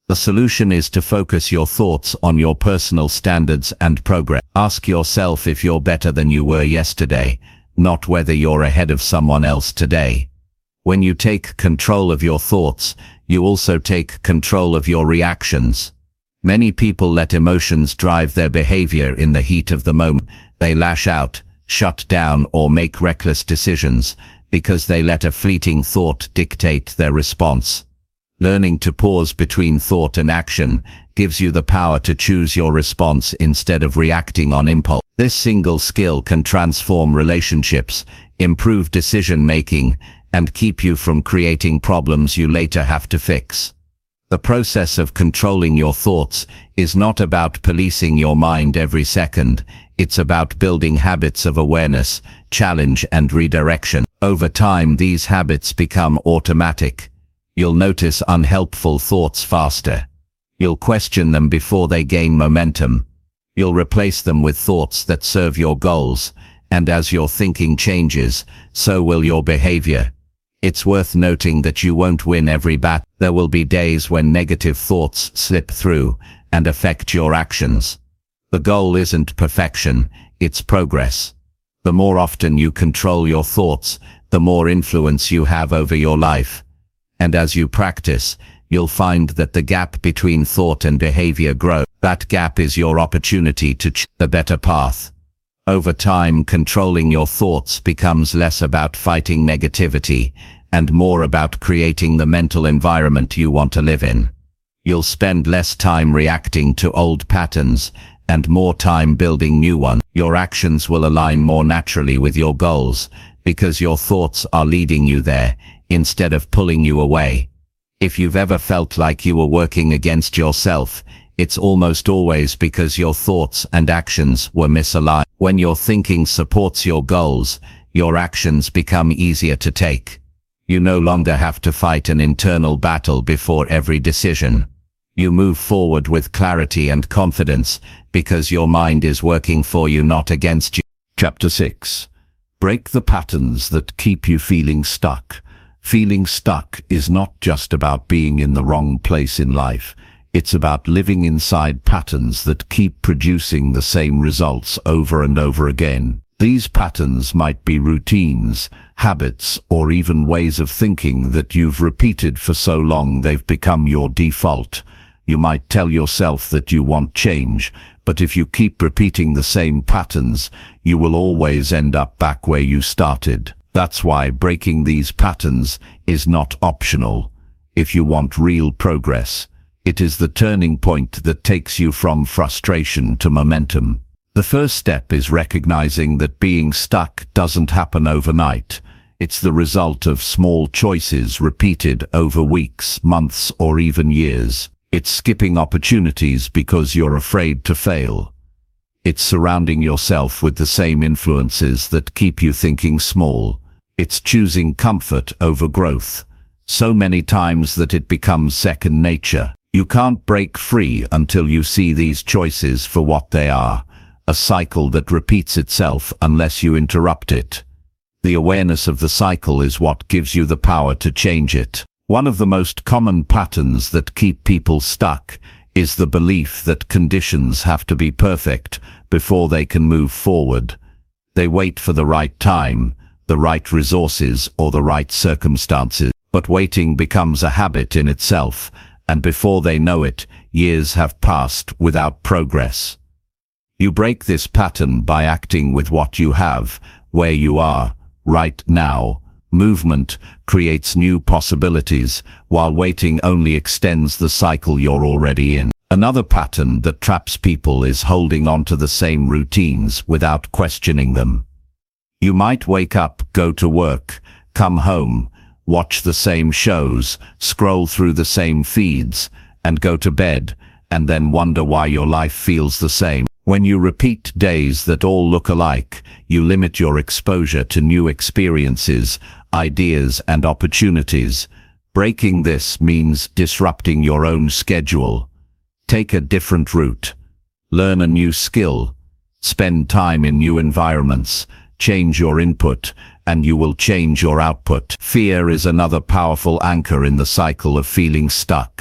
The solution is to focus your thoughts on your personal standards and progress. Ask yourself if you're better than you were yesterday, not whether you're ahead of someone else today. When you take control of your thoughts, you also take control of your reactions. Many people let emotions drive their behavior in the heat of the moment. They lash out, shut down, or make reckless decisions because they let a fleeting thought dictate their response. Learning to pause between thought and action gives you the power to choose your response instead of reacting on impulse. This single skill can transform relationships, improve decision-making, and keep you from creating problems you later have to fix. The process of controlling your thoughts is not about policing your mind every second. It's about building habits of awareness, challenge, and redirection. Over time, these habits become automatic. You'll notice unhelpful thoughts faster. You'll question them before they gain momentum. You'll replace them with thoughts that serve your goals, and as your thinking changes, so will your behavior. It's worth noting that you won't win every battle. There will be days when negative thoughts slip through and affect your actions. The goal isn't perfection, it's progress. The more often you control your thoughts, the more influence you have over your life. And as you practice, you'll find that the gap between thought and behavior grows. That gap is your opportunity to choose the better path. Over time, controlling your thoughts becomes less about fighting negativity and more about creating the mental environment you want to live in. You'll spend less time reacting to old patterns and more time building new ones. Your actions will align more naturally with your goals because your thoughts are leading you there instead of pulling you away. If you've ever felt like you were working against yourself, it's almost always because your thoughts and actions were misaligned. When your thinking supports your goals, your actions become easier to take. You no longer have to fight an internal battle before every decision. You move forward with clarity and confidence because your mind is working for you, not against you. Chapter six. Break the patterns that keep you feeling stuck. Feeling stuck is not just about being in the wrong place in life. It's about living inside patterns that keep producing the same results over and over again. These patterns might be routines, habits, or even ways of thinking that you've repeated for so long they've become your default. You might tell yourself that you want change, but if you keep repeating the same patterns, you will always end up back where you started. That's why breaking these patterns is not optional. If you want real progress, it is the turning point that takes you from frustration to momentum. The first step is recognizing that being stuck doesn't happen overnight. It's the result of small choices repeated over weeks, months, or even years. It's skipping opportunities because you're afraid to fail. It's surrounding yourself with the same influences that keep you thinking small. It's choosing comfort over growth, so many times that it becomes second nature. You can't break free until you see these choices for what they are, a cycle that repeats itself unless you interrupt it. The awareness of the cycle is what gives you the power to change it. One of the most common patterns that keep people stuck is the belief that conditions have to be perfect before they can move forward. They wait for the right time, the right resources, or the right circumstances. But waiting becomes a habit in itself, and before they know it, years have passed without progress. You break this pattern by acting with what you have, where you are, right now. Movement creates new possibilities, while waiting only extends the cycle you're already in. Another pattern that traps people is holding on to the same routines without questioning them. You might wake up, go to work, come home, watch the same shows, scroll through the same feeds, and go to bed, and then wonder why your life feels the same. When you repeat days that all look alike, you limit your exposure to new experiences, ideas, and opportunities. Breaking this means disrupting your own schedule. Take a different route. Learn a new skill. Spend time in new environments. Change your input, and you will change your output. Fear is another powerful anchor in the cycle of feeling stuck.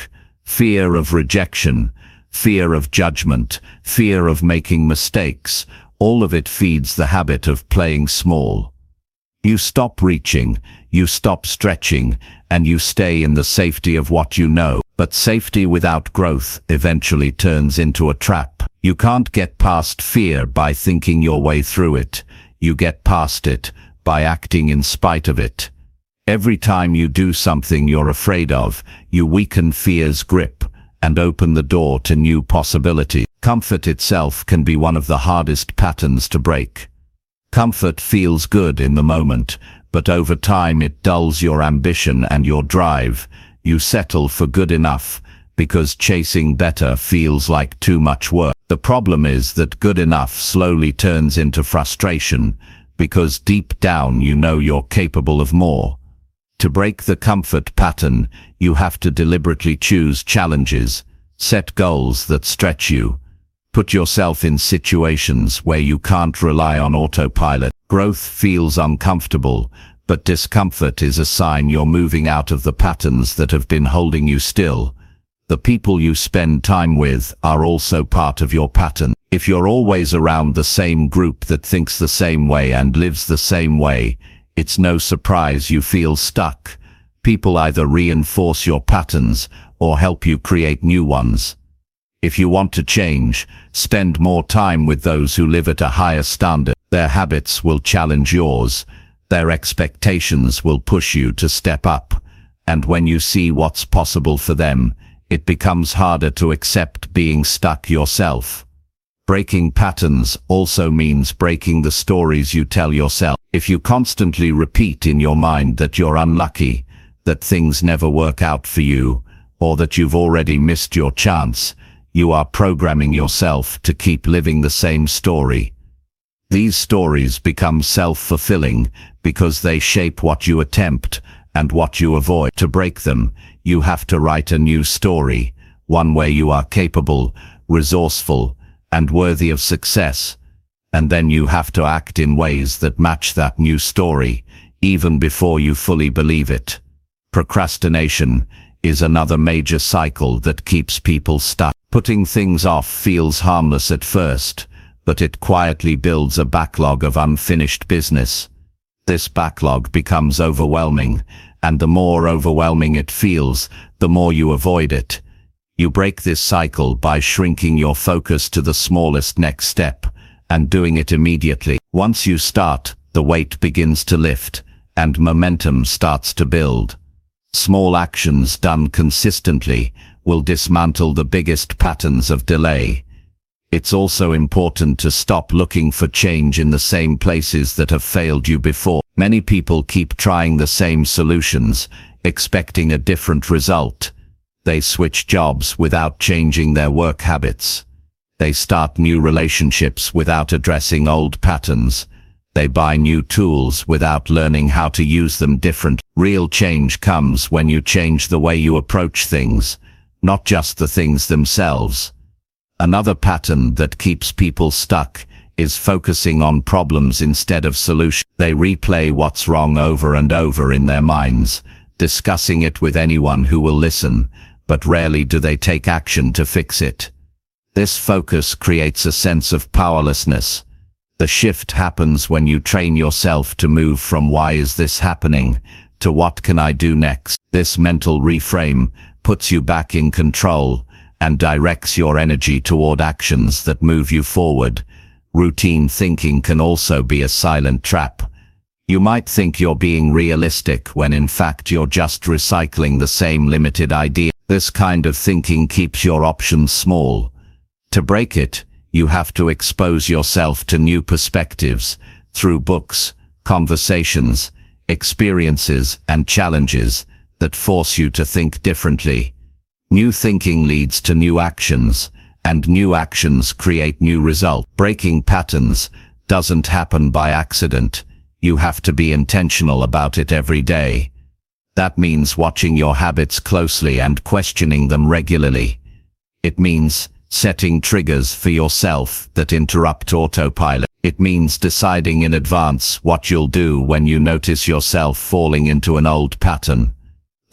Fear of rejection, fear of judgment, fear of making mistakes, all of it feeds the habit of playing small. You stop reaching, you stop stretching, and you stay in the safety of what you know. But safety without growth eventually turns into a trap. You can't get past fear by thinking your way through it. You get past it by acting in spite of it. Every time you do something you're afraid of, you weaken fear's grip and open the door to new possibilities. Comfort itself can be one of the hardest patterns to break. Comfort feels good in the moment, but over time it dulls your ambition and your drive. You settle for good enough because chasing better feels like too much work. The problem is that good enough slowly turns into frustration because deep down you know you're capable of more. To break the comfort pattern, you have to deliberately choose challenges, set goals that stretch you, put yourself in situations where you can't rely on autopilot. Growth feels uncomfortable, but discomfort is a sign you're moving out of the patterns that have been holding you still. The people you spend time with are also part of your pattern. If you're always around the same group that thinks the same way and lives the same way, it's no surprise you feel stuck. People either reinforce your patterns or help you create new ones. If you want to change, spend more time with those who live at a higher standard. Their habits will challenge yours. Their expectations will push you to step up. And when you see what's possible for them, it becomes harder to accept being stuck yourself. Breaking patterns also means breaking the stories you tell yourself. If you constantly repeat in your mind that you're unlucky, that things never work out for you, or that you've already missed your chance, you are programming yourself to keep living the same story. These stories become self-fulfilling because they shape what you attempt and what you avoid. To break them, you have to write a new story, one where you are capable, resourceful, and worthy of success. And then you have to act in ways that match that new story, even before you fully believe it. Procrastination is another major cycle that keeps people stuck. Putting things off feels harmless at first, but it quietly builds a backlog of unfinished business. This backlog becomes overwhelming, and the more overwhelming it feels, the more you avoid it. You break this cycle by shrinking your focus to the smallest next step, and doing it immediately. Once you start, the weight begins to lift, and momentum starts to build. Small actions done consistently will dismantle the biggest patterns of delay. It's also important to stop looking for change in the same places that have failed you before. Many people keep trying the same solutions, expecting a different result. They switch jobs without changing their work habits. They start new relationships without addressing old patterns. They buy new tools without learning how to use them differently. Real change comes when you change the way you approach things, not just the things themselves. Another pattern that keeps people stuck is focusing on problems instead of solutions. They replay what's wrong over and over in their minds, discussing it with anyone who will listen, but rarely do they take action to fix it. This focus creates a sense of powerlessness. The shift happens when you train yourself to move from "why is this happening" to "what can I do next?" This mental reframe puts you back in control and directs your energy toward actions that move you forward. Routine thinking can also be a silent trap. You might think you're being realistic when in fact you're just recycling the same limited idea. This kind of thinking keeps your options small. To break it, you have to expose yourself to new perspectives through books, conversations, experiences, and challenges that force you to think differently. New thinking leads to new actions, and new actions create new results. Breaking patterns doesn't happen by accident. You have to be intentional about it every day. That means watching your habits closely and questioning them regularly. It means setting triggers for yourself that interrupt autopilot. It means deciding in advance what you'll do when you notice yourself falling into an old pattern.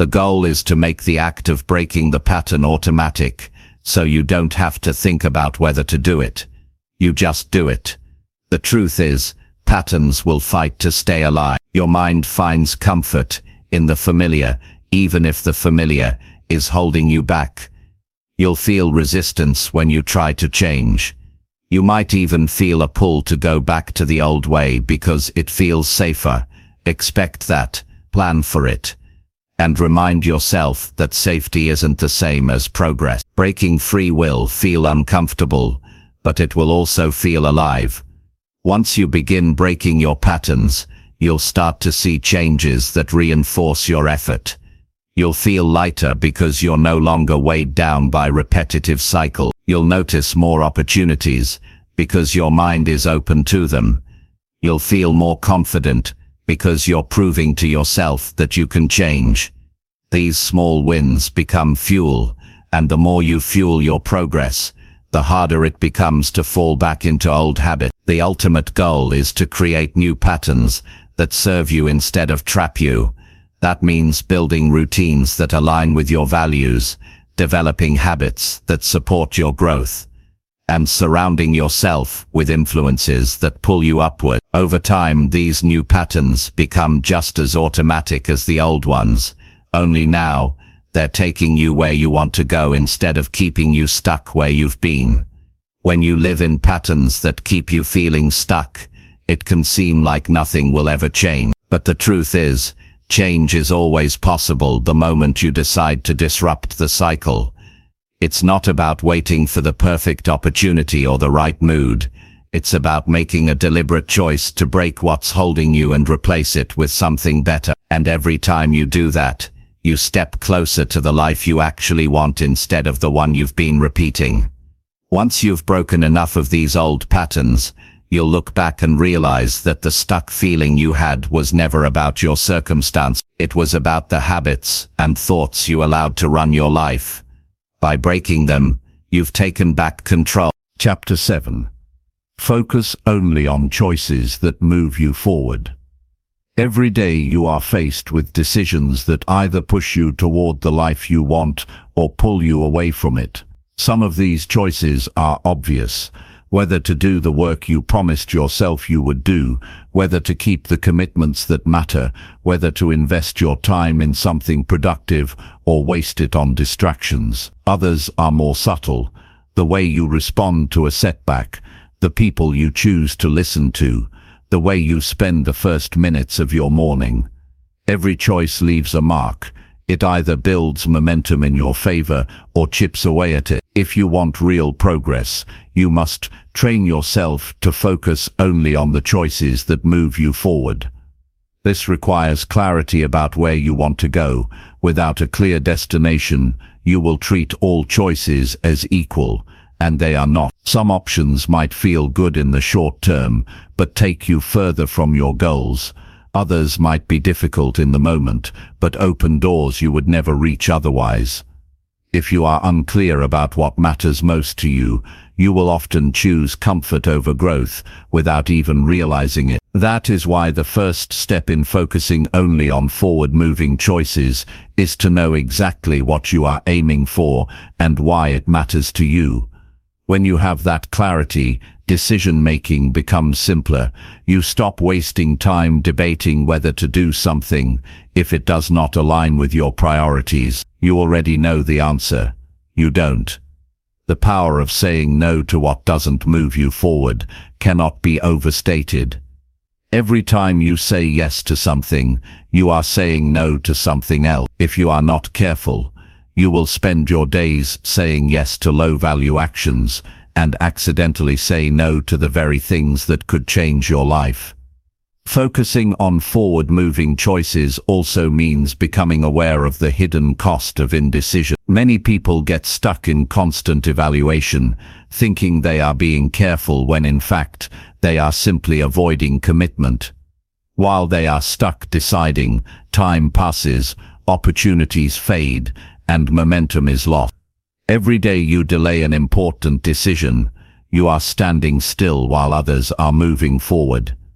The goal is to make the act of breaking the pattern automatic, so you don't have to think about whether to do it. You just do it. The truth is, patterns will fight to stay alive. Your mind finds comfort in the familiar, even if the familiar is holding you back. You'll feel resistance when you try to change. You might even feel a pull to go back to the old way because it feels safer. Expect that, plan for it, and remind yourself that safety isn't the same as progress. Breaking free will feel uncomfortable, but it will also feel alive. Once you begin breaking your patterns, you'll start to see changes that reinforce your effort. You'll feel lighter because you're no longer weighed down by repetitive cycles. You'll notice more opportunities because your mind is open to them. You'll feel more confident because you're proving to yourself that you can change. These small wins become fuel, and the more you fuel your progress, the harder it becomes to fall back into old habits. The ultimate goal is to create new patterns that serve you instead of trap you. That means building routines that align with your values, developing habits that support your growth, and surrounding yourself with influences that pull you upward. Over time, these new patterns become just as automatic as the old ones, only now they're taking you where you want to go instead of keeping you stuck where you've been. When you live in patterns that keep you feeling stuck, it can seem like nothing will ever change. But the truth is, change is always possible the moment you decide to disrupt the cycle. It's not about waiting for the perfect opportunity or the right mood. It's about making a deliberate choice to break what's holding you and replace it with something better. And every time you do that, you step closer to the life you actually want instead of the one you've been repeating. Once you've broken enough of these old patterns, you'll look back and realize that the stuck feeling you had was never about your circumstance. It was about the habits and thoughts you allowed to run your life. By breaking them, you've taken back control. Chapter seven. Focus only on choices that move you forward. Every day you are faced with decisions that either push you toward the life you want or pull you away from it. Some of these choices are obvious: whether to do the work you promised yourself you would do, whether to keep the commitments that matter, whether to invest your time in something productive or waste it on distractions. Others are more subtle: the way you respond to a setback, the people you choose to listen to, the way you spend the first minutes of your morning. Every choice leaves a mark. It either builds momentum in your favor or chips away at it. If you want real progress, you must train yourself to focus only on the choices that move you forward. This requires clarity about where you want to go. Without a clear destination, you will treat all choices as equal, and they are not. Some options might feel good in the short term, but take you further from your goals. Others might be difficult in the moment, but open doors you would never reach otherwise. If you are unclear about what matters most to you, you will often choose comfort over growth without even realizing it. That is why the first step in focusing only on forward-moving choices is to know exactly what you are aiming for and why it matters to you. When you have that clarity, decision-making becomes simpler. You stop wasting time debating whether to do something if it does not align with your priorities. You already know the answer. You don't. The power of saying no to what doesn't move you forward cannot be overstated. Every time you say yes to something, you are saying no to something else. If you are not careful, you will spend your days saying yes to low-value actions and accidentally say no to the very things that could change your life. Focusing on forward-moving choices also means becoming aware of the hidden cost of indecision. Many people get stuck in constant evaluation, thinking they are being careful when in fact they are simply avoiding commitment. While they are stuck deciding, time passes, opportunities fade, and momentum is lost. Every day you delay an important decision, you are standing still while others are moving forward.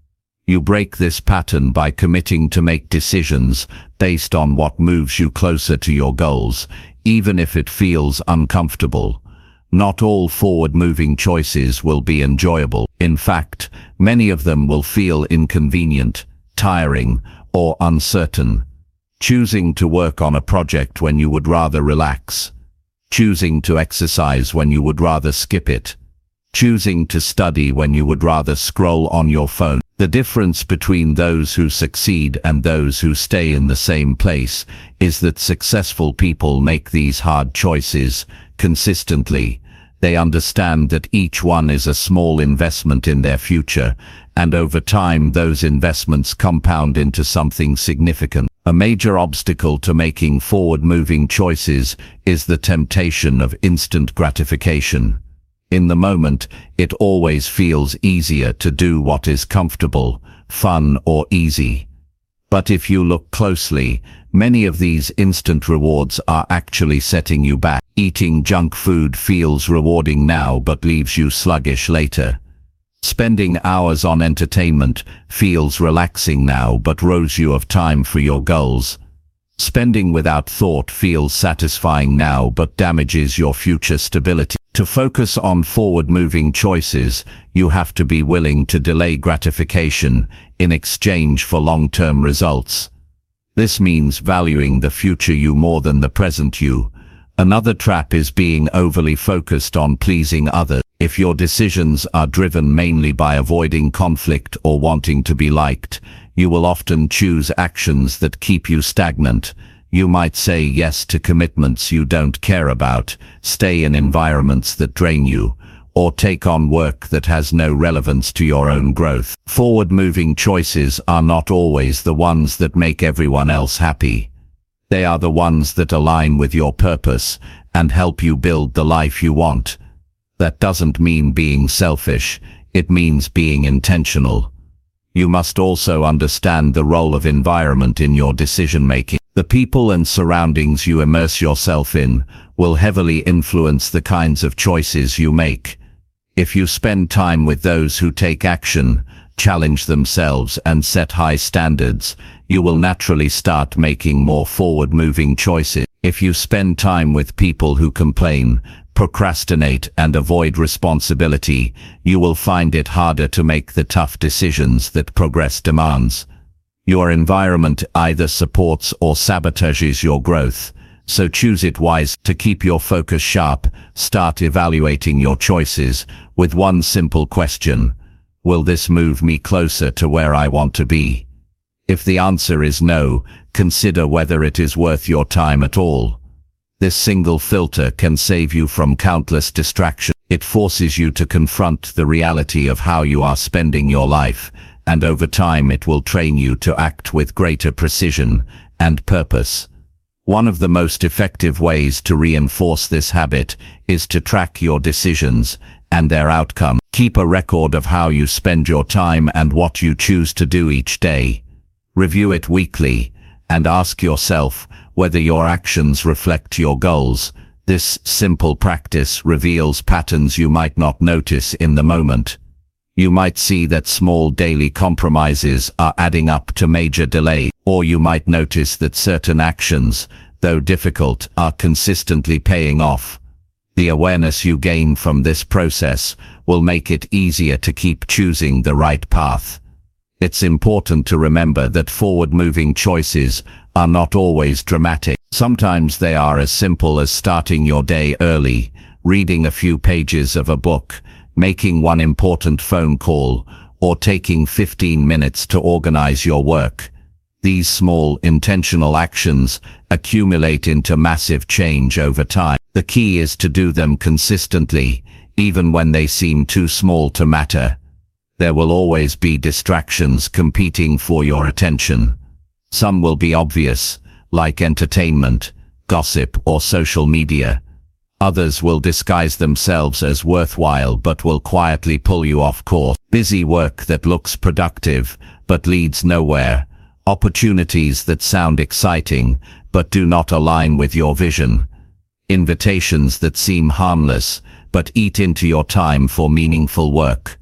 You break this pattern by committing to make decisions based on what moves you closer to your goals, even if it feels uncomfortable. Not all forward-moving choices will be enjoyable. In fact, many of them will feel inconvenient, tiring, or uncertain. Choosing to work on a project when you would rather relax. Choosing to exercise when you would rather skip it. Choosing to study when you would rather scroll on your phone. The difference between those who succeed and those who stay in the same place is that successful people make these hard choices consistently. They understand that each one is a small investment in their future, and over time those investments compound into something significant. A major obstacle to making forward-moving choices is the temptation of instant gratification. In the moment, it always feels easier to do what is comfortable, fun, or easy. But if you look closely, many of these instant rewards are actually setting you back. Eating junk food feels rewarding now but leaves you sluggish later. Spending hours on entertainment feels relaxing now but robs you of time for your goals. Spending without thought feels satisfying now but damages your future stability. To focus on forward-moving choices, you have to be willing to delay gratification in exchange for long-term results. This means valuing the future you more than the present you. Another trap is being overly focused on pleasing others. If your decisions are driven mainly by avoiding conflict or wanting to be liked, you will often choose actions that keep you stagnant. You might say yes to commitments you don't care about, stay in environments that drain you, or take on work that has no relevance to your own growth. Forward-moving choices are not always the ones that make everyone else happy. They are the ones that align with your purpose and help you build the life you want. That doesn't mean being selfish, it means being intentional. You must also understand the role of environment in your decision-making. The people and surroundings you immerse yourself in will heavily influence the kinds of choices you make. If you spend time with those who take action, challenge themselves, and set high standards, you will naturally start making more forward-moving choices. If you spend time with people who complain, procrastinate, and avoid responsibility, you will find it harder to make the tough decisions that progress demands. Your environment either supports or sabotages your growth, so choose it wisely. To keep your focus sharp, start evaluating your choices with one simple question: will this move me closer to where I want to be? If the answer is no, consider whether it is worth your time at all. This single filter can save you from countless distractions. It forces you to confront the reality of how you are spending your life, and over time it will train you to act with greater precision and purpose. One of the most effective ways to reinforce this habit is to track your decisions and their outcome. Keep a record of how you spend your time and what you choose to do each day. Review it weekly, and ask yourself whether your actions reflect your goals. This simple practice reveals patterns you might not notice in the moment. You might see that small daily compromises are adding up to major delay, or you might notice that certain actions, though difficult, are consistently paying off. The awareness you gain from this process will make it easier to keep choosing the right path. It's important to remember that forward-moving choices are not always dramatic. Sometimes they are as simple as starting your day early, reading a few pages of a book, making one important phone call, or taking fifteen minutes to organize your work. These small, intentional actions accumulate into massive change over time. The key is to do them consistently, even when they seem too small to matter. There will always be distractions competing for your attention. Some will be obvious, like entertainment, gossip, or social media. Others will disguise themselves as worthwhile but will quietly pull you off course. Busy work that looks productive but leads nowhere. Opportunities that sound exciting but do not align with your vision. Invitations that seem harmless but eat into your time for meaningful work.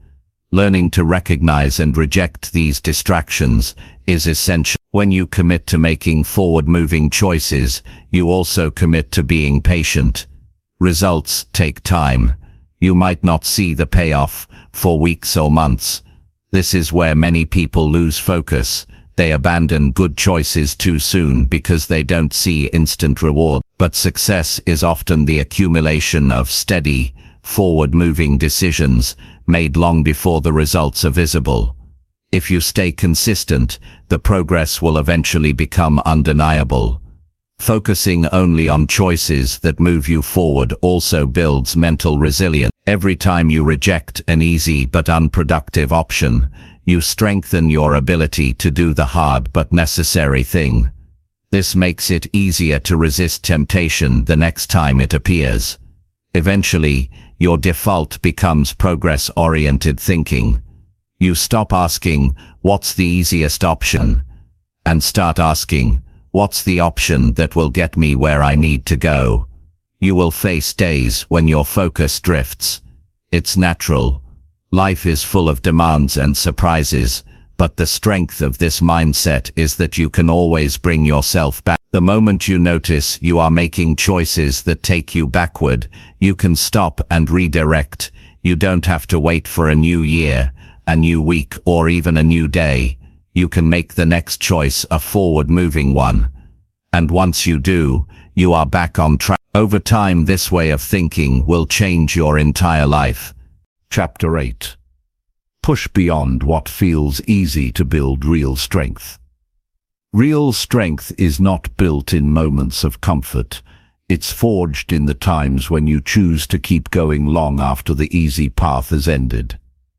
Learning to recognize and reject these distractions is essential. When you commit to making forward-moving choices, you also commit to being patient. Results take time. You might not see the payoff for weeks or months. This is where many people lose focus. They abandon good choices too soon because they don't see instant reward. But success is often the accumulation of steady, forward-moving decisions made long before the results are visible. If you stay consistent, the progress will eventually become undeniable. Focusing only on choices that move you forward also builds mental resilience. Every time you reject an easy but unproductive option, you strengthen your ability to do the hard but necessary thing. This makes it easier to resist temptation the next time it appears. Eventually, your default becomes progress-oriented thinking. You stop asking, "What's the easiest option?" and start asking, "What's the option that will get me where I need to go?" You will face days when your focus drifts. It's natural. Life is full of demands and surprises, but the strength of this mindset is that you can always bring yourself back. The moment you notice you are making choices that take you backward, you can stop and redirect. You don't have to wait for a new year, a new week, or even a new day. You can make the next choice a forward-moving one. And once you do, you are back on track. Over time, this way of thinking will change your entire life. Chapter eight. Push beyond what feels easy to build real strength. Real strength is not built in moments of comfort. It's forged in the times when you choose to keep going long after the easy path has ended.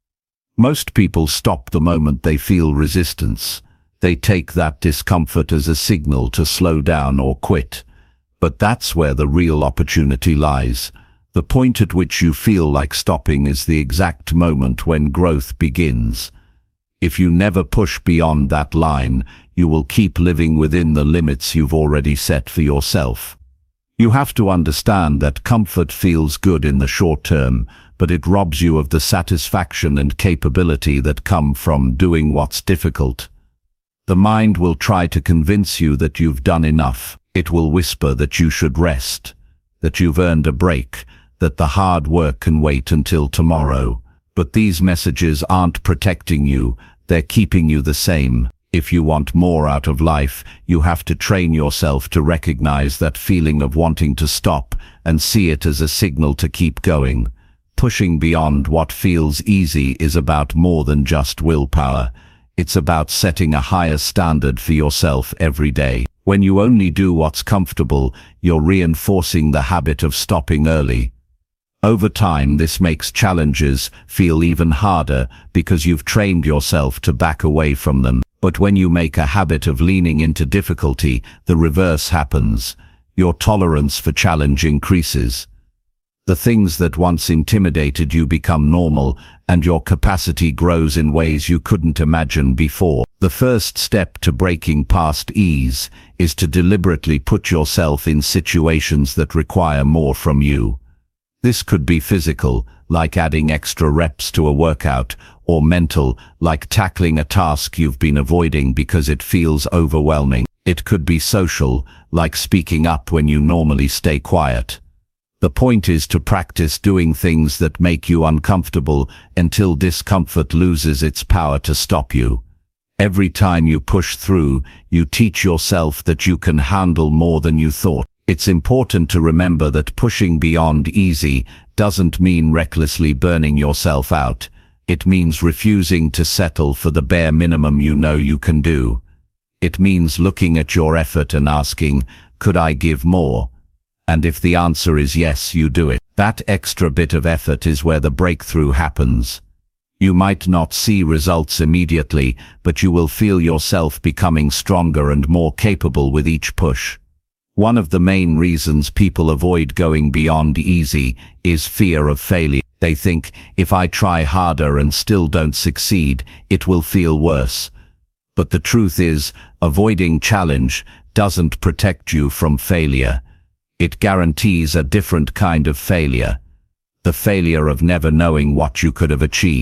Most people stop the moment they feel resistance. They take that discomfort as a signal to slow down or quit. But that's where the real opportunity lies. The point at which you feel like stopping is the exact moment when growth begins. If you never push beyond that line, you will keep living within the limits you've already set for yourself. You have to understand that comfort feels good in the short term, but it robs you of the satisfaction and capability that come from doing what's difficult. The mind will try to convince you that you've done enough. It will whisper that you should rest, that you've earned a break, that the hard work can wait until tomorrow. But these messages aren't protecting you, they're keeping you the same. If you want more out of life, you have to train yourself to recognize that feeling of wanting to stop and see it as a signal to keep going. Pushing beyond what feels easy is about more than just willpower. It's about setting a higher standard for yourself every day. When you only do what's comfortable, you're reinforcing the habit of stopping early. Over time, this makes challenges feel even harder because you've trained yourself to back away from them. But when you make a habit of leaning into difficulty, the reverse happens. Your tolerance for challenge increases. The things that once intimidated you become normal, and your capacity grows in ways you couldn't imagine before. The first step to breaking past ease is to deliberately put yourself in situations that require more from you. This could be physical, like adding extra reps to a workout, or mental, like tackling a task you've been avoiding because it feels overwhelming. It could be social, like speaking up when you normally stay quiet. The point is to practice doing things that make you uncomfortable until discomfort loses its power to stop you. Every time you push through, you teach yourself that you can handle more than you thought. It's important to remember that pushing beyond easy doesn't mean recklessly burning yourself out. It means refusing to settle for the bare minimum you know you can do. It means looking at your effort and asking, could I give more? And if the answer is yes, you do it. That extra bit of effort is where the breakthrough happens. You might not see results immediately, but you will feel yourself becoming stronger and more capable with each push. One of the main reasons people avoid going beyond easy is fear of failure. They think, if I try harder and still don't succeed, it will feel worse. But the truth is, avoiding challenge doesn't protect you from failure. It guarantees a different kind of failure. The failure of never knowing what you could have achieved.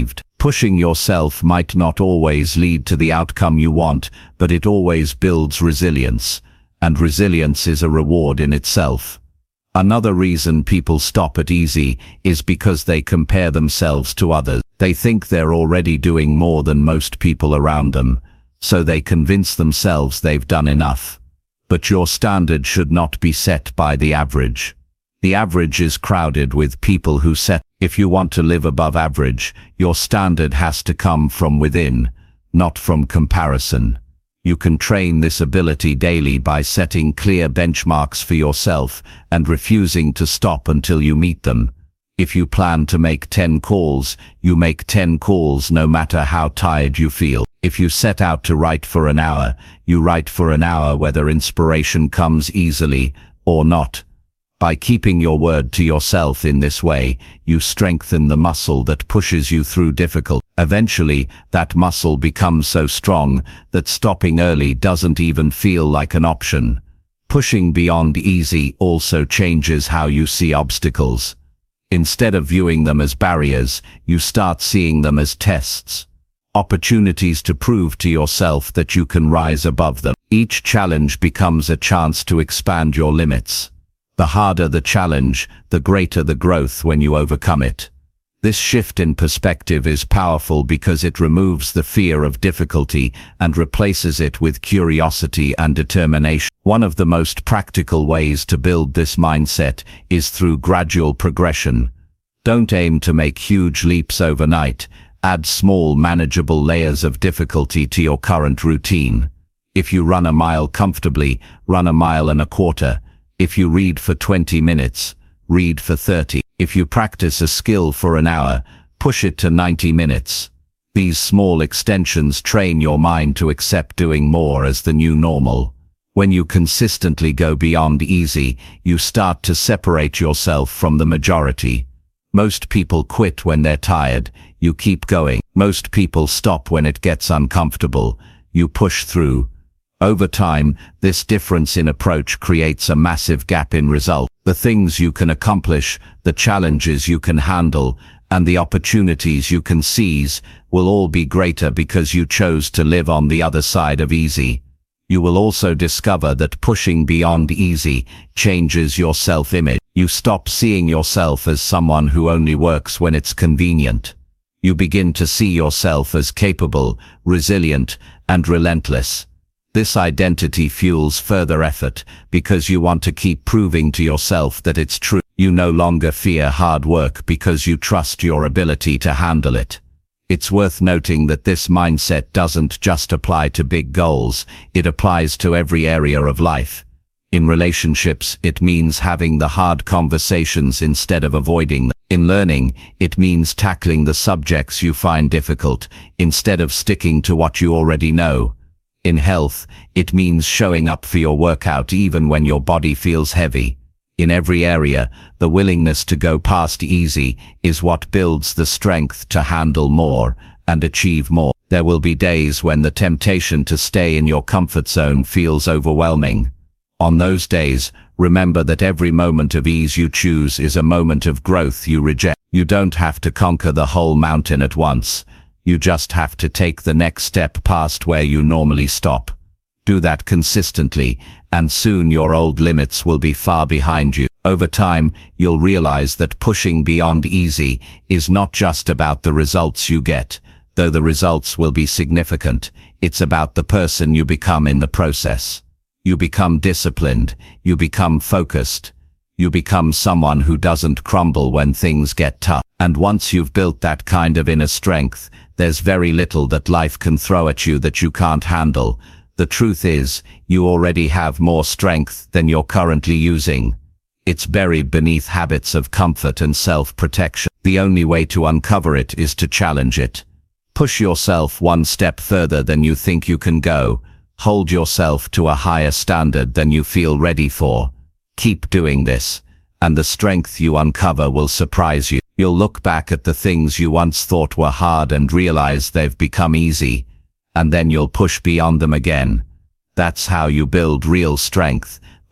Pushing yourself might not always lead to the outcome you want, but it always builds resilience, and resilience is a reward in itself. Another reason people stop at easy is because they compare themselves to others. They think they're already doing more than most people around them, so they convince themselves they've done enough. But your standard should not be set by the average. The average is crowded with people who set. If you want to live above average, your standard has to come from within, not from comparison. You can train this ability daily by setting clear benchmarks for yourself and refusing to stop until you meet them. If you plan to make ten calls, you make ten calls no matter how tired you feel. If you set out to write for an hour, you write for an hour whether inspiration comes easily or not. By keeping your word to yourself in this way, you strengthen the muscle that pushes you through difficult. Eventually, that muscle becomes so strong that stopping early doesn't even feel like an option. Pushing beyond easy also changes how you see obstacles. Instead of viewing them as barriers, you start seeing them as tests. Opportunities to prove to yourself that you can rise above them. Each challenge becomes a chance to expand your limits. The harder the challenge, the greater the growth when you overcome it. This shift in perspective is powerful because it removes the fear of difficulty and replaces it with curiosity and determination. One of the most practical ways to build this mindset is through gradual progression. Don't aim to make huge leaps overnight. Add small, manageable layers of difficulty to your current routine. If you run a mile comfortably, run a mile and a quarter. If you read for twenty minutes, read for thirty. If you practice a skill for an hour, push it to ninety minutes. These small extensions train your mind to accept doing more as the new normal. When you consistently go beyond easy, you start to separate yourself from the majority. Most people quit when they're tired. You keep going. Most people stop when it gets uncomfortable. You push through. Over time, this difference in approach creates a massive gap in result. The things you can accomplish, the challenges you can handle, and the opportunities you can seize will all be greater because you chose to live on the other side of easy. You will also discover that pushing beyond easy changes your self-image. You stop seeing yourself as someone who only works when it's convenient. You begin to see yourself as capable, resilient, and relentless. This identity fuels further effort because you want to keep proving to yourself that it's true. You no longer fear hard work because you trust your ability to handle it. It's worth noting that this mindset doesn't just apply to big goals, it applies to every area of life. In relationships, it means having the hard conversations instead of avoiding them. In learning, it means tackling the subjects you find difficult instead of sticking to what you already know. In health, it means showing up for your workout even when your body feels heavy. In every area, the willingness to go past easy is what builds the strength to handle more and achieve more. There will be days when the temptation to stay in your comfort zone feels overwhelming. On those days, remember that every moment of ease you choose is a moment of growth you reject. You don't have to conquer the whole mountain at once. You just have to take the next step past where you normally stop. Do that consistently, and soon your old limits will be far behind you. Over time, you'll realize that pushing beyond easy is not just about the results you get, though the results will be significant. It's about the person you become in the process. You become disciplined, you become focused, you become someone who doesn't crumble when things get tough. And once you've built that kind of inner strength, there's very little that life can throw at you that you can't handle. The truth is, you already have more strength than you're currently using. It's buried beneath habits of comfort and self-protection. The only way to uncover it is to challenge it. Push yourself one step further than you think you can go. Hold yourself to a higher standard than you feel ready for. Keep doing this, and the strength you uncover will surprise you. You'll look back at the things you once thought were hard and realize they've become easy, and then you'll push beyond them again. That's how you build real strength,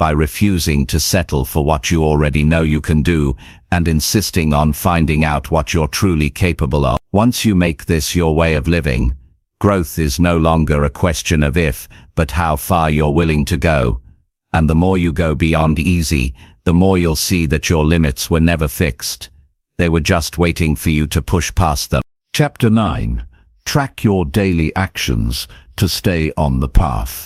by refusing to settle for what you already know you can do and insisting on finding out what you're truly capable of. Once you make this your way of living, growth is no longer a question of if, but how far you're willing to go. And the more you go beyond easy, the more you'll see that your limits were never fixed. They were just waiting for you to push past them. Chapter nine. Track your daily actions to stay on the path.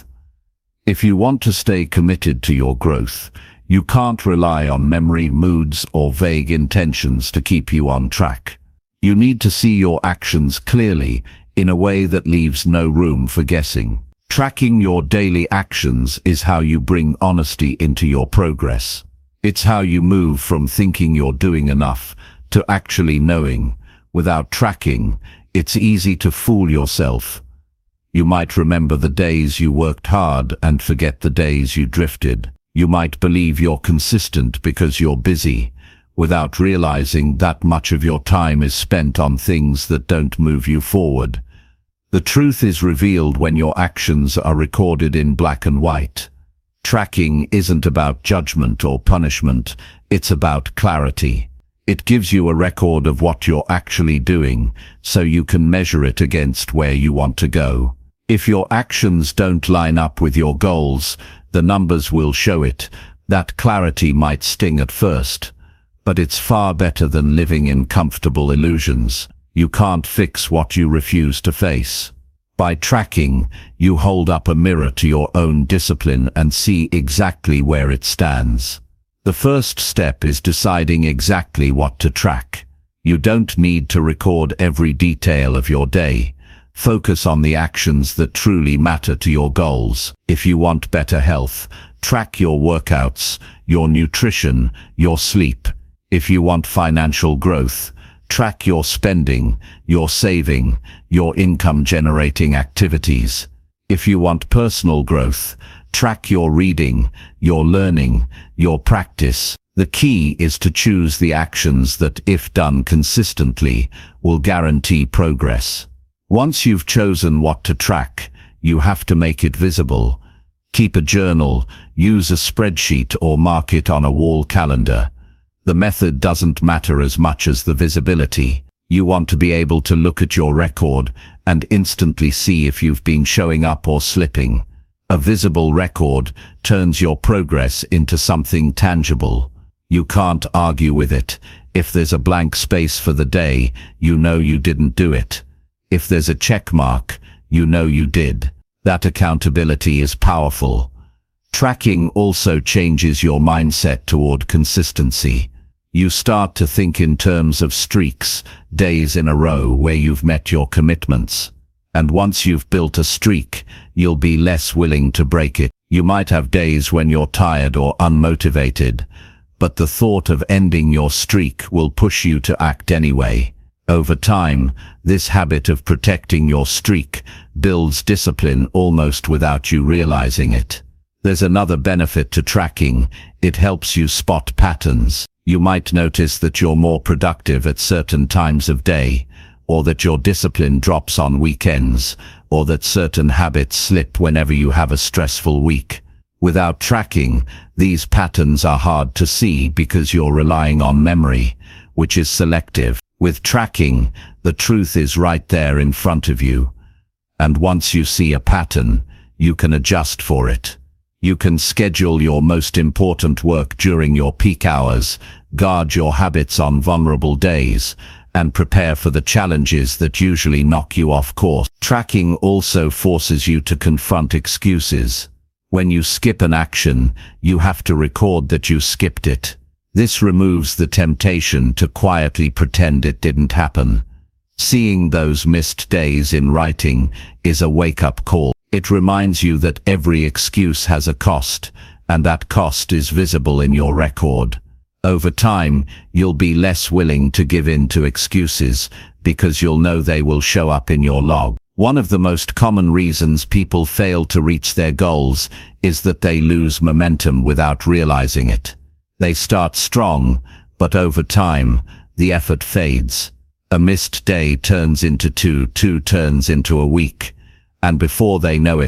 If you want to stay committed to your growth, you can't rely on memory, moods, or vague intentions to keep you on track. You need to see your actions clearly in a way that leaves no room for guessing. Tracking your daily actions is how you bring honesty into your progress. It's how you move from thinking you're doing enough to actually knowing. Without tracking, it's easy to fool yourself. You might remember the days you worked hard and forget the days you drifted. You might believe you're consistent because you're busy, without realizing that much of your time is spent on things that don't move you forward. The truth is revealed when your actions are recorded in black and white. Tracking isn't about judgment or punishment, it's about clarity. It gives you a record of what you're actually doing, so you can measure it against where you want to go. If your actions don't line up with your goals, the numbers will show it. That clarity might sting at first, but it's far better than living in comfortable illusions. You can't fix what you refuse to face. By tracking, you hold up a mirror to your own discipline and see exactly where it stands. The first step is deciding exactly what to track. You don't need to record every detail of your day. Focus on the actions that truly matter to your goals. If you want better health, track your workouts, your nutrition, your sleep. If you want financial growth, track your spending, your saving, your income-generating activities. If you want personal growth, track your reading, your learning, your practice. The key is to choose the actions that, if done consistently, will guarantee progress. Once you've chosen what to track, you have to make it visible. Keep a journal, use a spreadsheet, or mark it on a wall calendar. The method doesn't matter as much as the visibility. You want to be able to look at your record and instantly see if you've been showing up or slipping. A visible record turns your progress into something tangible. You can't argue with it. If there's a blank space for the day, you know you didn't do it. If there's a check mark, you know you did. That accountability is powerful. Tracking also changes your mindset toward consistency. You start to think in terms of streaks, days in a row where you've met your commitments. And once you've built a streak, you'll be less willing to break it. You might have days when you're tired or unmotivated, but the thought of ending your streak will push you to act anyway. Over time, this habit of protecting your streak builds discipline almost without you realizing it. There's another benefit to tracking. It helps you spot patterns. You might notice that you're more productive at certain times of day, or that your discipline drops on weekends, or that certain habits slip whenever you have a stressful week. Without tracking, these patterns are hard to see because you're relying on memory, which is selective. With tracking, the truth is right there in front of you. And once you see a pattern, you can adjust for it. You can schedule your most important work during your peak hours, guard your habits on vulnerable days, and prepare for the challenges that usually knock you off course. Tracking also forces you to confront excuses. When you skip an action, you have to record that you skipped it. This removes the temptation to quietly pretend it didn't happen. Seeing those missed days in writing is a wake-up call. It reminds you that every excuse has a cost, and that cost is visible in your record. Over time, you'll be less willing to give in to excuses because you'll know they will show up in your log. One of the most common reasons people fail to reach their goals is that they lose momentum without realizing it. They start strong, but over time, the effort fades. A missed day turns into two, two turns into a week, and before they know it,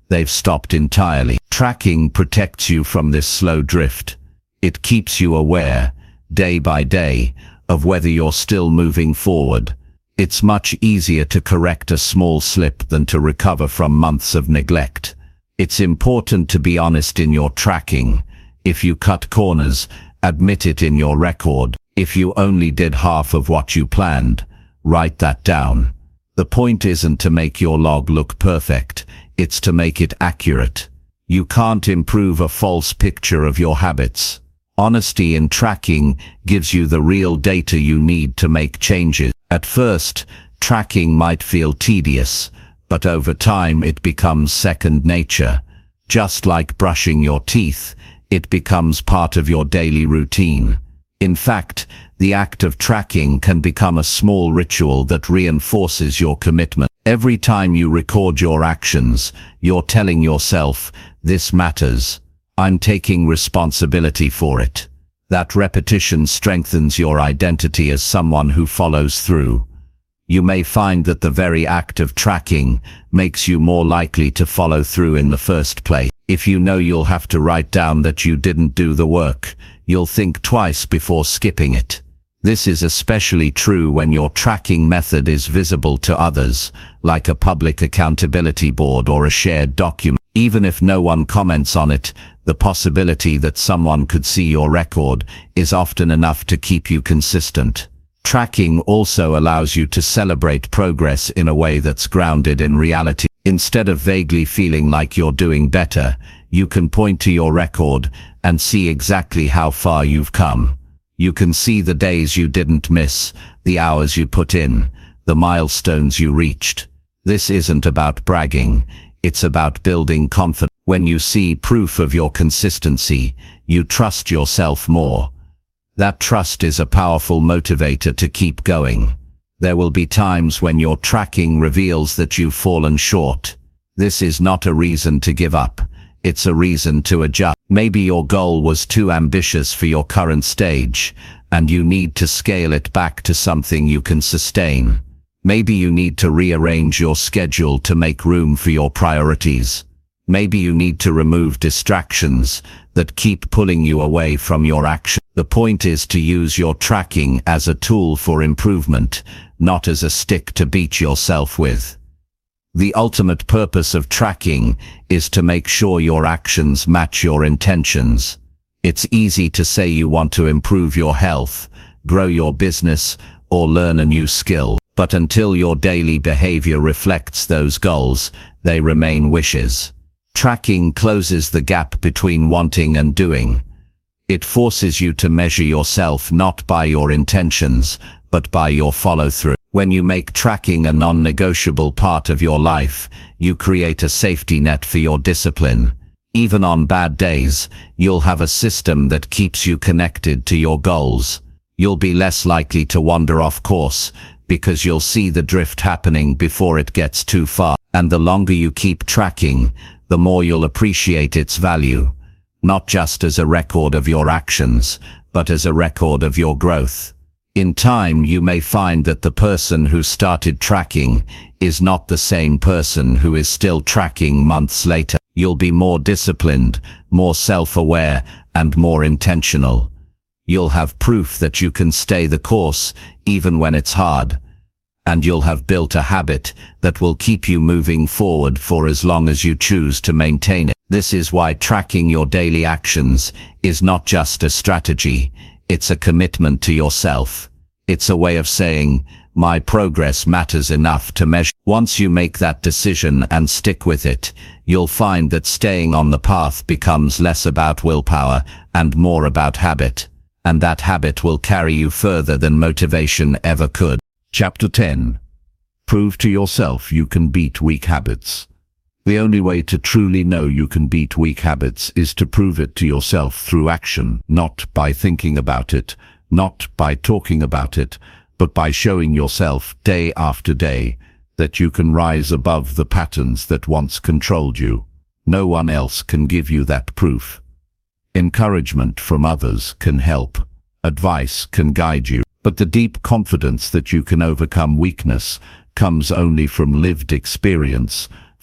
they've stopped entirely. Tracking protects you from this slow drift. It keeps you aware, day by day, of whether you're still moving forward. It's much easier to correct a small slip than to recover from months of neglect. It's important to be honest in your tracking. If you cut corners, admit it in your record. If you only did half of what you planned, write that down. The point isn't to make your log look perfect, it's to make it accurate. You can't improve a false picture of your habits. Honesty in tracking gives you the real data you need to make changes. At first, tracking might feel tedious, but over time it becomes second nature. Just like brushing your teeth, it becomes part of your daily routine. In fact, the act of tracking can become a small ritual that reinforces your commitment. Every time you record your actions, you're telling yourself, "This matters. I'm taking responsibility for it." That repetition strengthens your identity as someone who follows through. You may find that the very act of tracking makes you more likely to follow through in the first place. If you know you'll have to write down that you didn't do the work, you'll think twice before skipping it. This is especially true when your tracking method is visible to others, like a public accountability board or a shared document. Even if no one comments on it, the possibility that someone could see your record is often enough to keep you consistent. Tracking also allows you to celebrate progress in a way that's grounded in reality. Instead of vaguely feeling like you're doing better, you can point to your record and see exactly how far you've come. You can see the days you didn't miss, the hours you put in, the milestones you reached. This isn't about bragging, it's about building confidence. When you see proof of your consistency, you trust yourself more. That trust is a powerful motivator to keep going. There will be times when your tracking reveals that you've fallen short. This is not a reason to give up. It's a reason to adjust. Maybe your goal was too ambitious for your current stage, and you need to scale it back to something you can sustain. Maybe you need to rearrange your schedule to make room for your priorities. Maybe you need to remove distractions that keep pulling you away from your action. The point is to use your tracking as a tool for improvement, not as a stick to beat yourself with. The ultimate purpose of tracking is to make sure your actions match your intentions. It's easy to say you want to improve your health, grow your business, or learn a new skill, but until your daily behavior reflects those goals, they remain wishes. Tracking closes the gap between wanting and doing. It forces you to measure yourself not by your intentions, but by your follow-through. When you make tracking a non-negotiable part of your life, you create a safety net for your discipline. Even on bad days, you'll have a system that keeps you connected to your goals. You'll be less likely to wander off course, because you'll see the drift happening before it gets too far. And the longer you keep tracking, the more you'll appreciate its value, not just as a record of your actions, but as a record of your growth. In time, you may find that the person who started tracking is not the same person who is still tracking months later. You'll be more disciplined, more self-aware, and more intentional. You'll have proof that you can stay the course, even when it's hard. And you'll have built a habit that will keep you moving forward for as long as you choose to maintain it. This is why tracking your daily actions is not just a strategy, it's a commitment to yourself. It's a way of saying, my progress matters enough to measure. Once you make that decision and stick with it, you'll find that staying on the path becomes less about willpower and more about habit. And that habit will carry you further than motivation ever could. Chapter ten. Prove to yourself you can beat weak habits. The only way to truly know you can beat weak habits is to prove it to yourself through action, not by thinking about it, not by talking about it, but by showing yourself day after day that you can rise above the patterns that once controlled you. No one else can give you that proof. Encouragement from others can help. Advice can guide you. But the deep confidence that you can overcome weakness comes only from lived experience,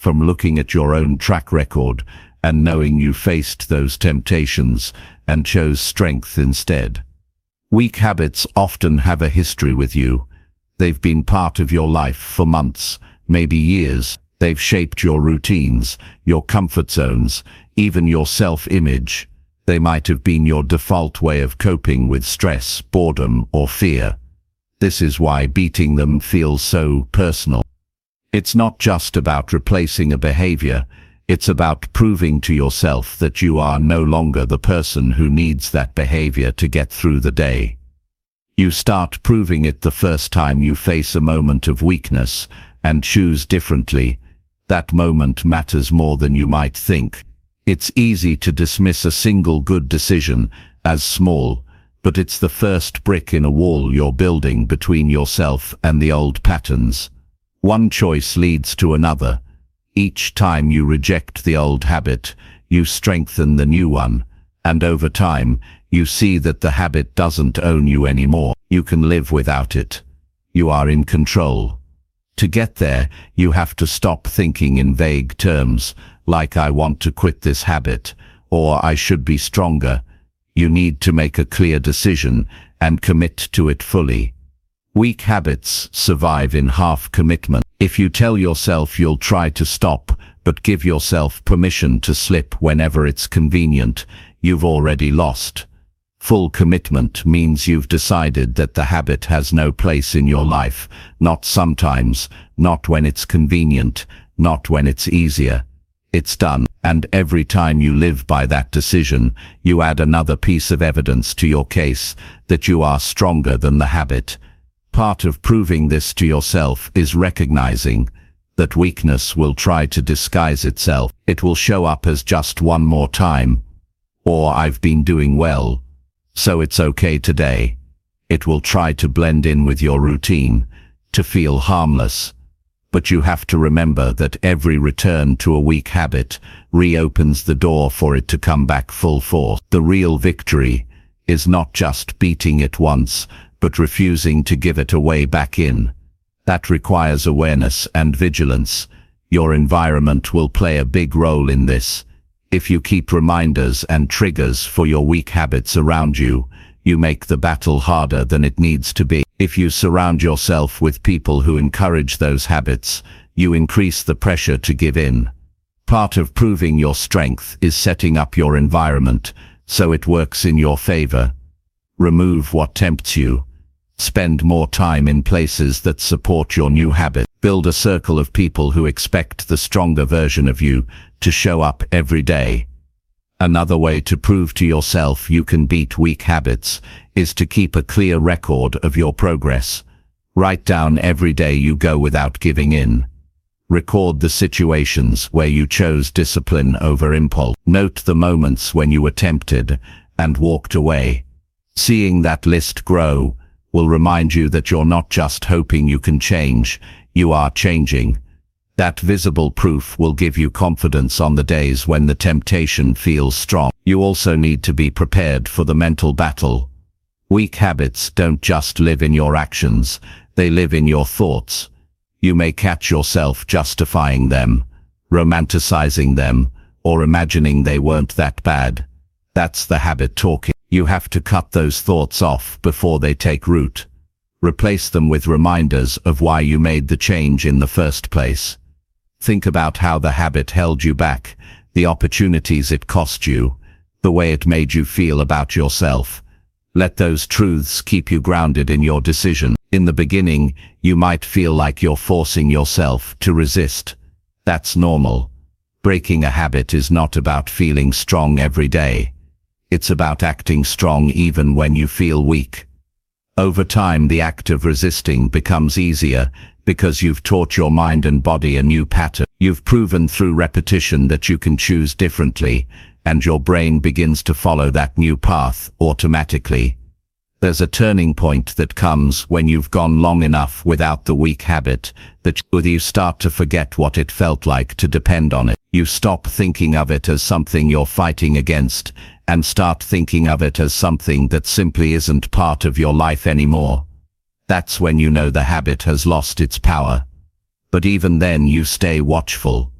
from looking at your own track record and knowing you faced those temptations and chose strength instead. Weak habits often have a history with you. They've been part of your life for months, maybe years. They've shaped your routines, your comfort zones, even your self-image. They might have been your default way of coping with stress, boredom, or fear. This is why beating them feels so personal. It's not just about replacing a behavior. It's about proving to yourself that you are no longer the person who needs that behavior to get through the day. You start proving it the first time you face a moment of weakness and choose differently. That moment matters more than you might think. It's easy to dismiss a single good decision as small, but it's the first brick in a wall you're building between yourself and the old patterns. One choice leads to another. Each time you reject the old habit, you strengthen the new one, and over time, you see that the habit doesn't own you anymore. You can live without it. You are in control. To get there, you have to stop thinking in vague terms, like I want to quit this habit, or I should be stronger. You need to make a clear decision and commit to it fully. Weak habits survive in half commitment. If you tell yourself you'll try to stop, but give yourself permission to slip whenever it's convenient, you've already lost. Full commitment means you've decided that the habit has no place in your life, not sometimes, not when it's convenient, not when it's easier. It's done, and every time you live by that decision, you add another piece of evidence to your case that you are stronger than the habit. Part of proving this to yourself is recognizing that weakness will try to disguise itself. It will show up as just one more time, or I've been doing well, so it's okay today. It will try to blend in with your routine, to feel harmless. But you have to remember that every return to a weak habit reopens the door for it to come back full force. The real victory is not just beating it once, but refusing to give it a way back in. That requires awareness and vigilance. Your environment will play a big role in this. If you keep reminders and triggers for your weak habits around you, you make the battle harder than it needs to be. If you surround yourself with people who encourage those habits, you increase the pressure to give in. Part of proving your strength is setting up your environment so it works in your favor. Remove what tempts you. Spend more time in places that support your new habit. Build a circle of people who expect the stronger version of you to show up every day. Another way to prove to yourself you can beat weak habits is to keep a clear record of your progress. Write down every day you go without giving in. Record the situations where you chose discipline over impulse. Note the moments when you were tempted and walked away. Seeing that list grow will remind you that you're not just hoping you can change, you are changing. That visible proof will give you confidence on the days when the temptation feels strong. You also need to be prepared for the mental battle. Weak habits don't just live in your actions, they live in your thoughts. You may catch yourself justifying them, romanticizing them, or imagining they weren't that bad. That's the habit talking. You have to cut those thoughts off before they take root. Replace them with reminders of why you made the change in the first place. Think about how the habit held you back, the opportunities it cost you, the way it made you feel about yourself. Let those truths keep you grounded in your decision. In the beginning, you might feel like you're forcing yourself to resist. That's normal. Breaking a habit is not about feeling strong every day. It's about acting strong even when you feel weak. Over time, the act of resisting becomes easier because you've taught your mind and body a new pattern. You've proven through repetition that you can choose differently, and your brain begins to follow that new path automatically. There's a turning point that comes when you've gone long enough without the weak habit that you start to forget what it felt like to depend on it. You stop thinking of it as something you're fighting against and start thinking of it as something that simply isn't part of your life anymore. That's when you know the habit has lost its power. But even then you stay watchful.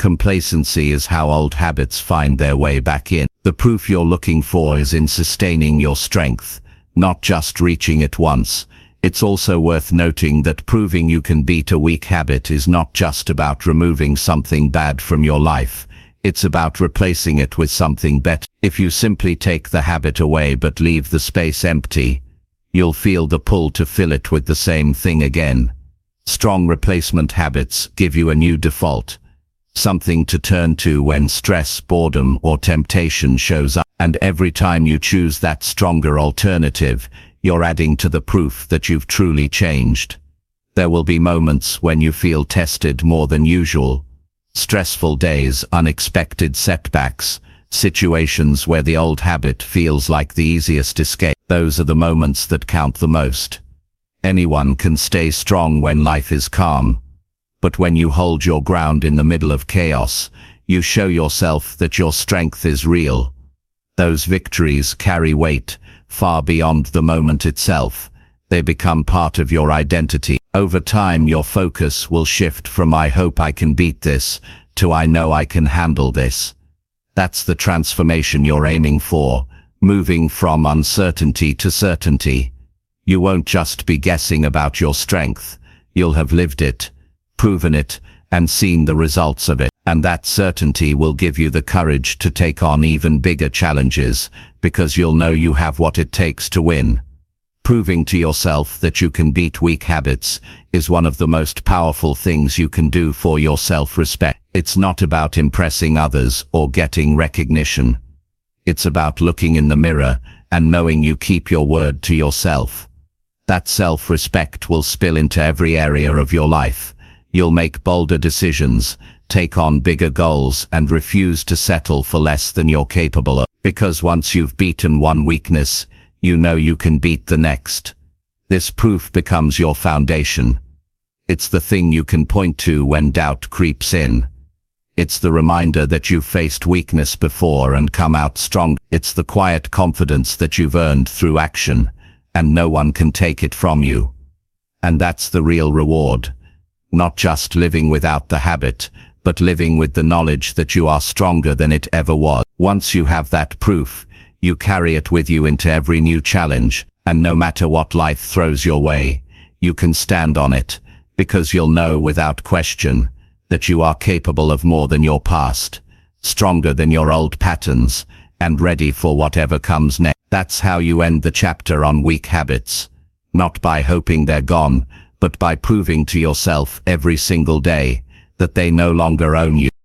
Complacency is how old habits find their way back in. The proof you're looking for is in sustaining your strength, not just reaching it once. It's also worth noting that proving you can beat a weak habit is not just about removing something bad from your life. It's about replacing it with something better. If you simply take the habit away but leave the space empty, you'll feel the pull to fill it with the same thing again. Strong replacement habits give you a new default, something to turn to when stress, boredom, or temptation shows up. And every time you choose that stronger alternative, you're adding to the proof that you've truly changed. There will be moments when you feel tested more than usual. Stressful days, unexpected setbacks, situations where the old habit feels like the easiest escape. Those are the moments that count the most. Anyone can stay strong when life is calm, but when you hold your ground in the middle of chaos, you show yourself that your strength is real. Those victories carry weight far beyond the moment itself. They become part of your identity. Over time, your focus will shift from "I hope I can beat this" to "I know I can handle this." That's the transformation you're aiming for, moving from uncertainty to certainty. You won't just be guessing about your strength. You'll have lived it, proven it, and seen the results of it. And that certainty will give you the courage to take on even bigger challenges, because you'll know you have what it takes to win. Proving to yourself that you can beat weak habits is one of the most powerful things you can do for your self-respect. It's not about impressing others or getting recognition. It's about looking in the mirror and knowing you keep your word to yourself. That self-respect will spill into every area of your life. You'll make bolder decisions, take on bigger goals, and refuse to settle for less than you're capable of. Because once you've beaten one weakness, you know you can beat the next. This proof becomes your foundation. It's the thing you can point to when doubt creeps in. It's the reminder that you've faced weakness before and come out strong. It's the quiet confidence that you've earned through action, and no one can take it from you. And that's the real reward. Not just living without the habit, but living with the knowledge that you are stronger than it ever was. Once you have that proof, you carry it with you into every new challenge, and no matter what life throws your way, you can stand on it, because you'll know without question that you are capable of more than your past, stronger than your old patterns, and ready for whatever comes next. That's how you end the chapter on weak habits, not by hoping they're gone, but by proving to yourself every single day that they no longer own you.